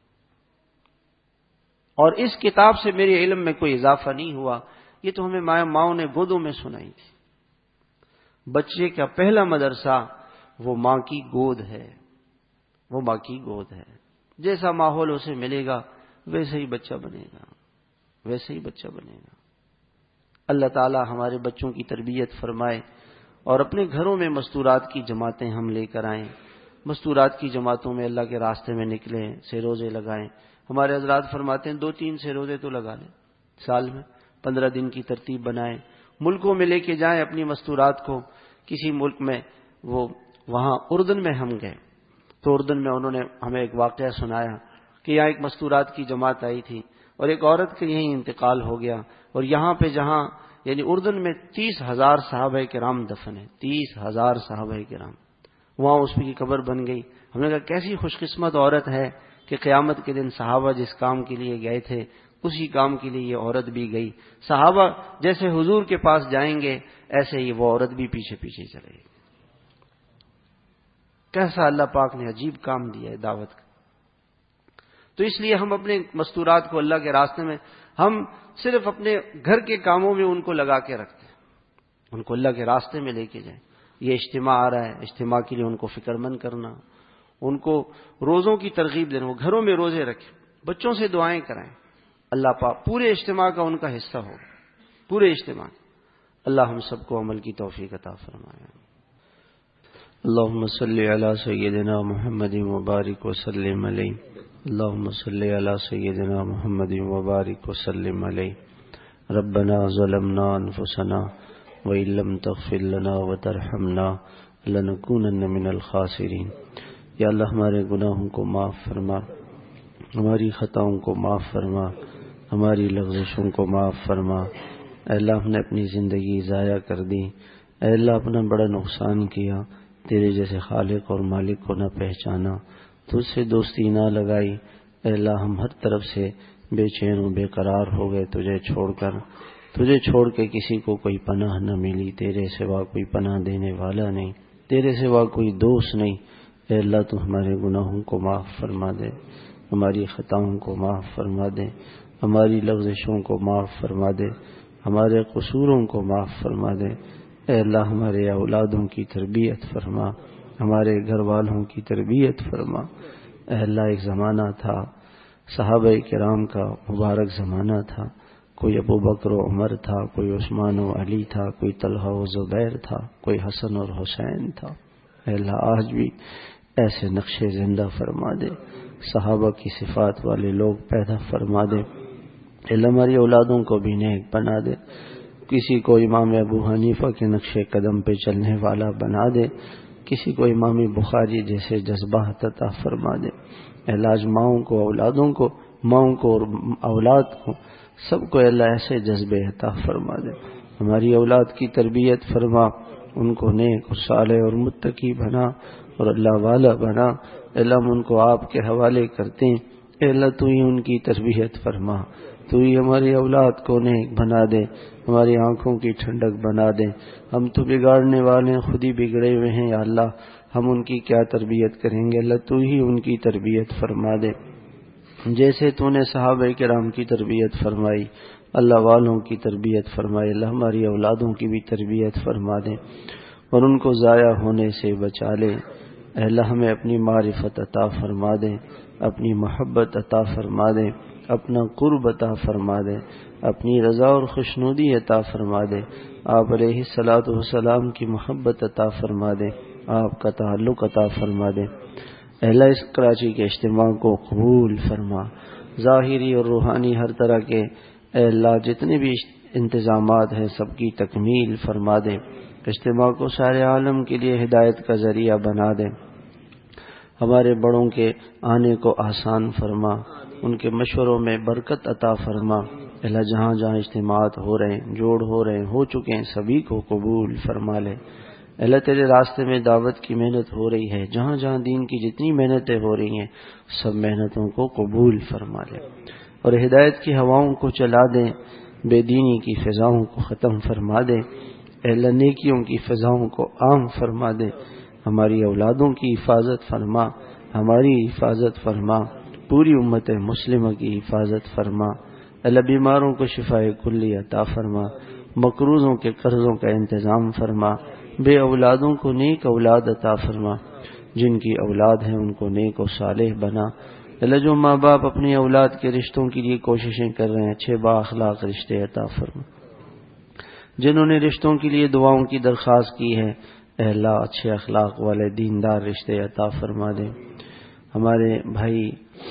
اور اس کتاب سے میرے علم میں کوئی اضافہ نہیں ہوا، یہ تو ہمیں ماؤں نے گودوں میں سنائی تھی۔ بچے کا پہلا مدرسہ وہ ماں کی گود ہے، وہ ماں کی گود ہے۔ جیسا ماحول اسے ملے گا ویسے ہی بچہ بنے گا، ویسے ہی بچہ بنے گا۔ اللہ تعالی ہمارے بچوں کی تربیت فرمائے، اور اپنے گھروں میں مستورات کی جماعتیں ہم لے کر آئیں، مستورات کی جماعتوں میں اللہ کے راستے میں نکلیں، سے روزے لگائیں۔ ہمارے حضرات فرماتے ہیں 2-3 سے روزے تو لگا لیں سال میں، 15 دن کی ترتیب بنائیں، ملکوں میں لے کے جائیں اپنی مستورات کو۔ کسی ملک میں وہاں اردن میں ہم گئے تو اردن میں انہوں نے ہمیں ایک واقعہ سنایا کہ یہاں ایک مستورات کی جماعت آئی تھی، اور ایک عورت کا یہیں انتقال ہو گیا، اور یہاں پہ جہاں یعنی اردن میں 30,000 صحابہ کرام دفن ہیں، 30,000 صحابہ کرام، وہاں اس کی قبر بن گئی۔ ہم نے کہا کیسی خوش قسمت عورت ہے کہ قیامت کے دن صحابہ جس کام کے لیے گئے تھے اسی کام کے لیے یہ عورت بھی گئی۔ صحابہ جیسے حضور کے پاس جائیں گے ایسے ہی وہ عورت بھی پیچھے پیچھے چلے گی۔ کیسا اللہ پاک نے عجیب کام دیا ہے دعوت کا۔ تو اس لیے ہم اپنے مستورات کو اللہ کے راستے میں، ہم صرف اپنے گھر کے کاموں میں ان کو لگا کے رکھتے ہیں، ان کو اللہ کے راستے میں لے کے جائیں۔ یہ اجتماع آ رہا ہے، اجتماع کے لیے ان کو فکر مند کرنا، ان کو روزوں کی ترغیب دینا، وہ گھروں میں روزے رکھیں، بچوں سے دعائیں کرائیں، اللہ پاک پورے اجتماع کا ان کا حصہ ہو، پورے اجتماع۔ اللہ ہم سب کو عمل کی توفیق عطا فرمائے۔ اللہم صلی علی سیدنا محمد مبارک وسلم علیہ، اللہم صلی علی سیدنا محمد مبارک وسلم علیہ۔ ربنا ظلمنا انفسنا وإن لم تغفر لنا وترحمنا لنکونن من الخاسرین۔ یا اللہ ہمارے گناہوں کو معاف فرما، ہماری خطاؤں کو معاف فرما، ہماری لغزشوں کو معاف فرما۔ اے اللہ ہم نے اپنی زندگی ضائع کر دی، اے اللہ اپنا بڑا نقصان کیا، تیرے جیسے خالق اور مالک کو نہ پہچانا، تجھ سے دوستی نہ لگائی۔ اے اللہ ہم ہر طرف سے بے چین و بے قرار ہو گئے تجھے چھوڑ کر، تجھے چھوڑ کے کسی کو کوئی پناہ نہ ملی، تیرے سوا کوئی پناہ دینے والا نہیں، تیرے سوا کوئی دوست نہیں۔ اے اللہ تو ہمارے گناہوں کو معاف فرما دے، ہماری خطاؤں کو معاف فرما دے، ہماری لغزشوں کو معاف فرما دے، ہمارے قصوروں کو معاف فرما دے۔ اے اللہ ہمارے اولادوں کی تربیت فرما، ہمارے گھر والوں کی تربیت فرما۔ اے اللہ ایک زمانہ تھا صحابہ کرام کا مبارک زمانہ تھا، کوئی ابو بکر و عمر تھا، کوئی عثمان و علی تھا، کوئی طلحہ و زبیر تھا، کوئی حسن اور حسین تھا۔ اے اللہ آج بھی ایسے نقش زندہ فرما دے، صحابہ کی صفات والے لوگ پیدا فرما دے۔ اے اللہ ہماری اولادوں کو بھی نیک بنا دے، کسی کو امام ابو حنیفہ کے نقش قدم پہ چلنے والا بنا دے، کسی کو امام بخاری جیسے جذبات عطا فرما دے۔ اے اللہ آج ماؤں کو اولادوں کو، ماؤں کو اور اولاد کو، سب کو اللہ ایسے جذبے عطا فرما دے۔ ہماری اولاد کی تربیت فرما، ان کو نیک اور صالح اور متقی بنا اور اللہ والا بنا۔ اے اللہ ہم ان کو آپ کے حوالے کرتے ہیں، اے اللہ تو ہی ان کی تربیت فرما، تو ہی ہماری اولاد کو نیک بنا دے، ہماری آنکھوں کی ٹھنڈک بنا دے۔ ہم تو بگاڑنے والے ہیں، خود ہی بگڑے ہوئے ہیں یا اللہ، ہم ان کی کیا تربیت کریں گے؟ اللہ تو ہی ان کی تربیت فرما دے، جیسے تو نے صحابہ کرام کی تربیت فرمائی، اللہ والوں کی تربیت فرمائی۔ اللہ ہماری اولادوں کی بھی تربیت فرما دے اور ان کو ضائع ہونے سے بچا لے۔ اے اللہ ہمیں اپنی معرفت عطا فرما دے، اپنی محبت عطا فرما دے، اپنا قرب عطا فرما دے، اپنی رضا اور خوشنودی عطا فرما دے، آپ علیہ الصلوۃ والسلام کی محبت عطا فرما دے۔ آپ کا تعلق عطا فرما دے۔ اے اللہ اس کراچی کے اجتماع کو قبول فرما، ظاہری اور روحانی ہر طرح کے اے اللہ جتنے بھی انتظامات ہیں سب کی تکمیل فرما دے۔ اجتماع کو سارے عالم کے لیے ہدایت کا ذریعہ بنا دے۔ ہمارے بڑوں کے آنے کو آسان فرما، ان کے مشوروں میں برکت عطا فرما۔ اللہ جہاں جہاں اجتماعات ہو رہے ہیں، جوڑ ہو رہے ہیں، ہو چکے ہیں، سبھی کو قبول فرما لے۔ اللہ تیرے راستے میں دعوت کی محنت ہو رہی ہے، جہاں جہاں دین کی جتنی محنتیں ہو رہی ہیں سب محنتوں کو قبول فرما لے، اور ہدایت کی ہواؤں کو چلا دیں، بے دینی کی فضاؤں کو ختم فرما دے۔ اے اللہ نیکیوں کی فضاؤں کو عام فرما دے۔ ہماری اولادوں کی حفاظت فرما، ہماری حفاظت فرما، پوری امت مسلمہ کی حفاظت فرما۔ اللہ بیماروں کو شفاء کلی عطا فرما، مقروضوں کے قرضوں کا انتظام فرما، بے اولادوں کو نیک اولاد عطا فرما، جن کی اولاد ہیں ان کو نیک و صالح بنا۔ اللہ جو ماں باپ اپنی اولاد کے رشتوں کے لیے کوششیں کر رہے ہیں اچھے با اخلاق رشتے عطا فرما۔ جنہوں نے رشتوں کے لیے دعاؤں کی درخواست کی ہے اے اللہ اچھے اخلاق والے دیندار رشتے عطا فرما دے۔ ہمارے بھائی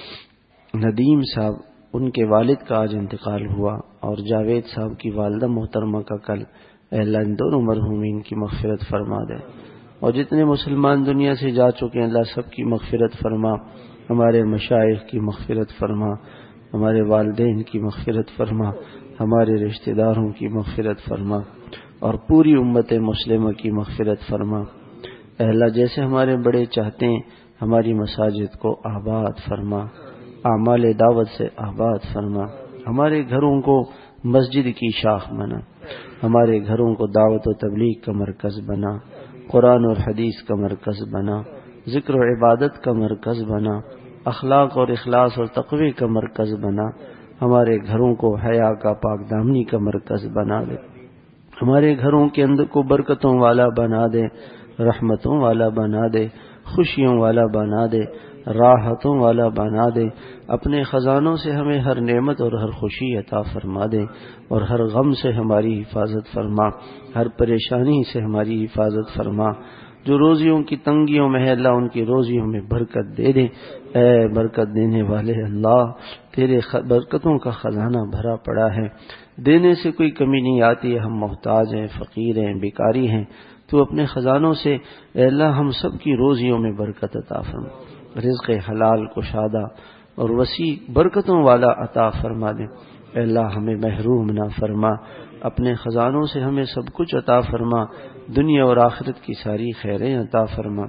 ندیم صاحب، ان کے والد کا آج انتقال ہوا، اور جاوید صاحب کی والدہ محترمہ کا کل، اے اللہ ان دونوں مرحومین کی مغفرت فرما دے، اور جتنے مسلمان دنیا سے جا چکے ہیں اللہ سب کی مغفرت فرما، ہمارے مشائخ کی مغفرت فرما، ہمارے والدین کی مغفرت فرما، ہمارے رشتہ داروں کی مغفرت فرما، اور پوری امت مسلمہ کی مغفرت فرما۔ اے اللہ جیسے ہمارے بڑے چاہتے ہیں ہماری مساجد کو آباد فرما، اعمال دعوت سے آباد فرما، ہمارے گھروں کو مسجد کی شاخ بنا، ہمارے گھروں کو دعوت و تبلیغ کا مرکز بنا، قرآن اور حدیث کا مرکز بنا، ذکر و عبادت کا مرکز بنا، اخلاق اور اخلاص اور تقوی کا مرکز بنا، ہمارے گھروں کو حیا کا پاک دامنی کا مرکز بنا دے، ہمارے گھروں کے اندر کو برکتوں والا بنا دے، رحمتوں والا بنا دے، خوشیوں والا بنا دے، راحتوں والا بنا دے، اپنے خزانوں سے ہمیں ہر نعمت اور ہر خوشی عطا فرما دے، اور ہر غم سے ہماری حفاظت فرما، ہر پریشانی سے ہماری حفاظت فرما۔ جو روزیوں کی تنگیوں میں ہے اللہ ان کی روزیوں میں برکت دے دے۔ اے برکت دینے والے اللہ، تیرے برکتوں کا خزانہ بھرا پڑا ہے، دینے سے کوئی کمی نہیں آتی ہے، ہم محتاج ہیں، فقیر ہیں، بیکاری ہیں، تو اپنے خزانوں سے اے اللہ ہم سب کی روزیوں میں برکت عطا فرما، رزق حلال کشادہ اور وسیع برکتوں والا عطا فرما دے۔ اے اللہ ہمیں محروم نہ فرما، اپنے خزانوں سے ہمیں سب کچھ عطا فرما، دنیا اور آخرت کی ساری خیریں عطا فرما۔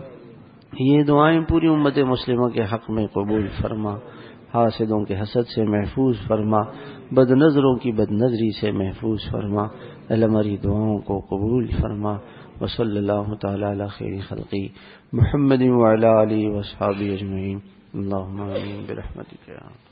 یہ دعائیں پوری امت مسلمہ کے حق میں قبول فرما، حاسدوں کے حسد سے محفوظ فرما، بد نظروں کی بد نظری سے محفوظ فرما۔ اے اللہ ہماری دعاؤں کو قبول فرما۔ وصلی اللہ تعالی علی خیر خلقی محمد وعلی آلہ واصحابہ اجمعین۔ اللہم آمین برحمتک یا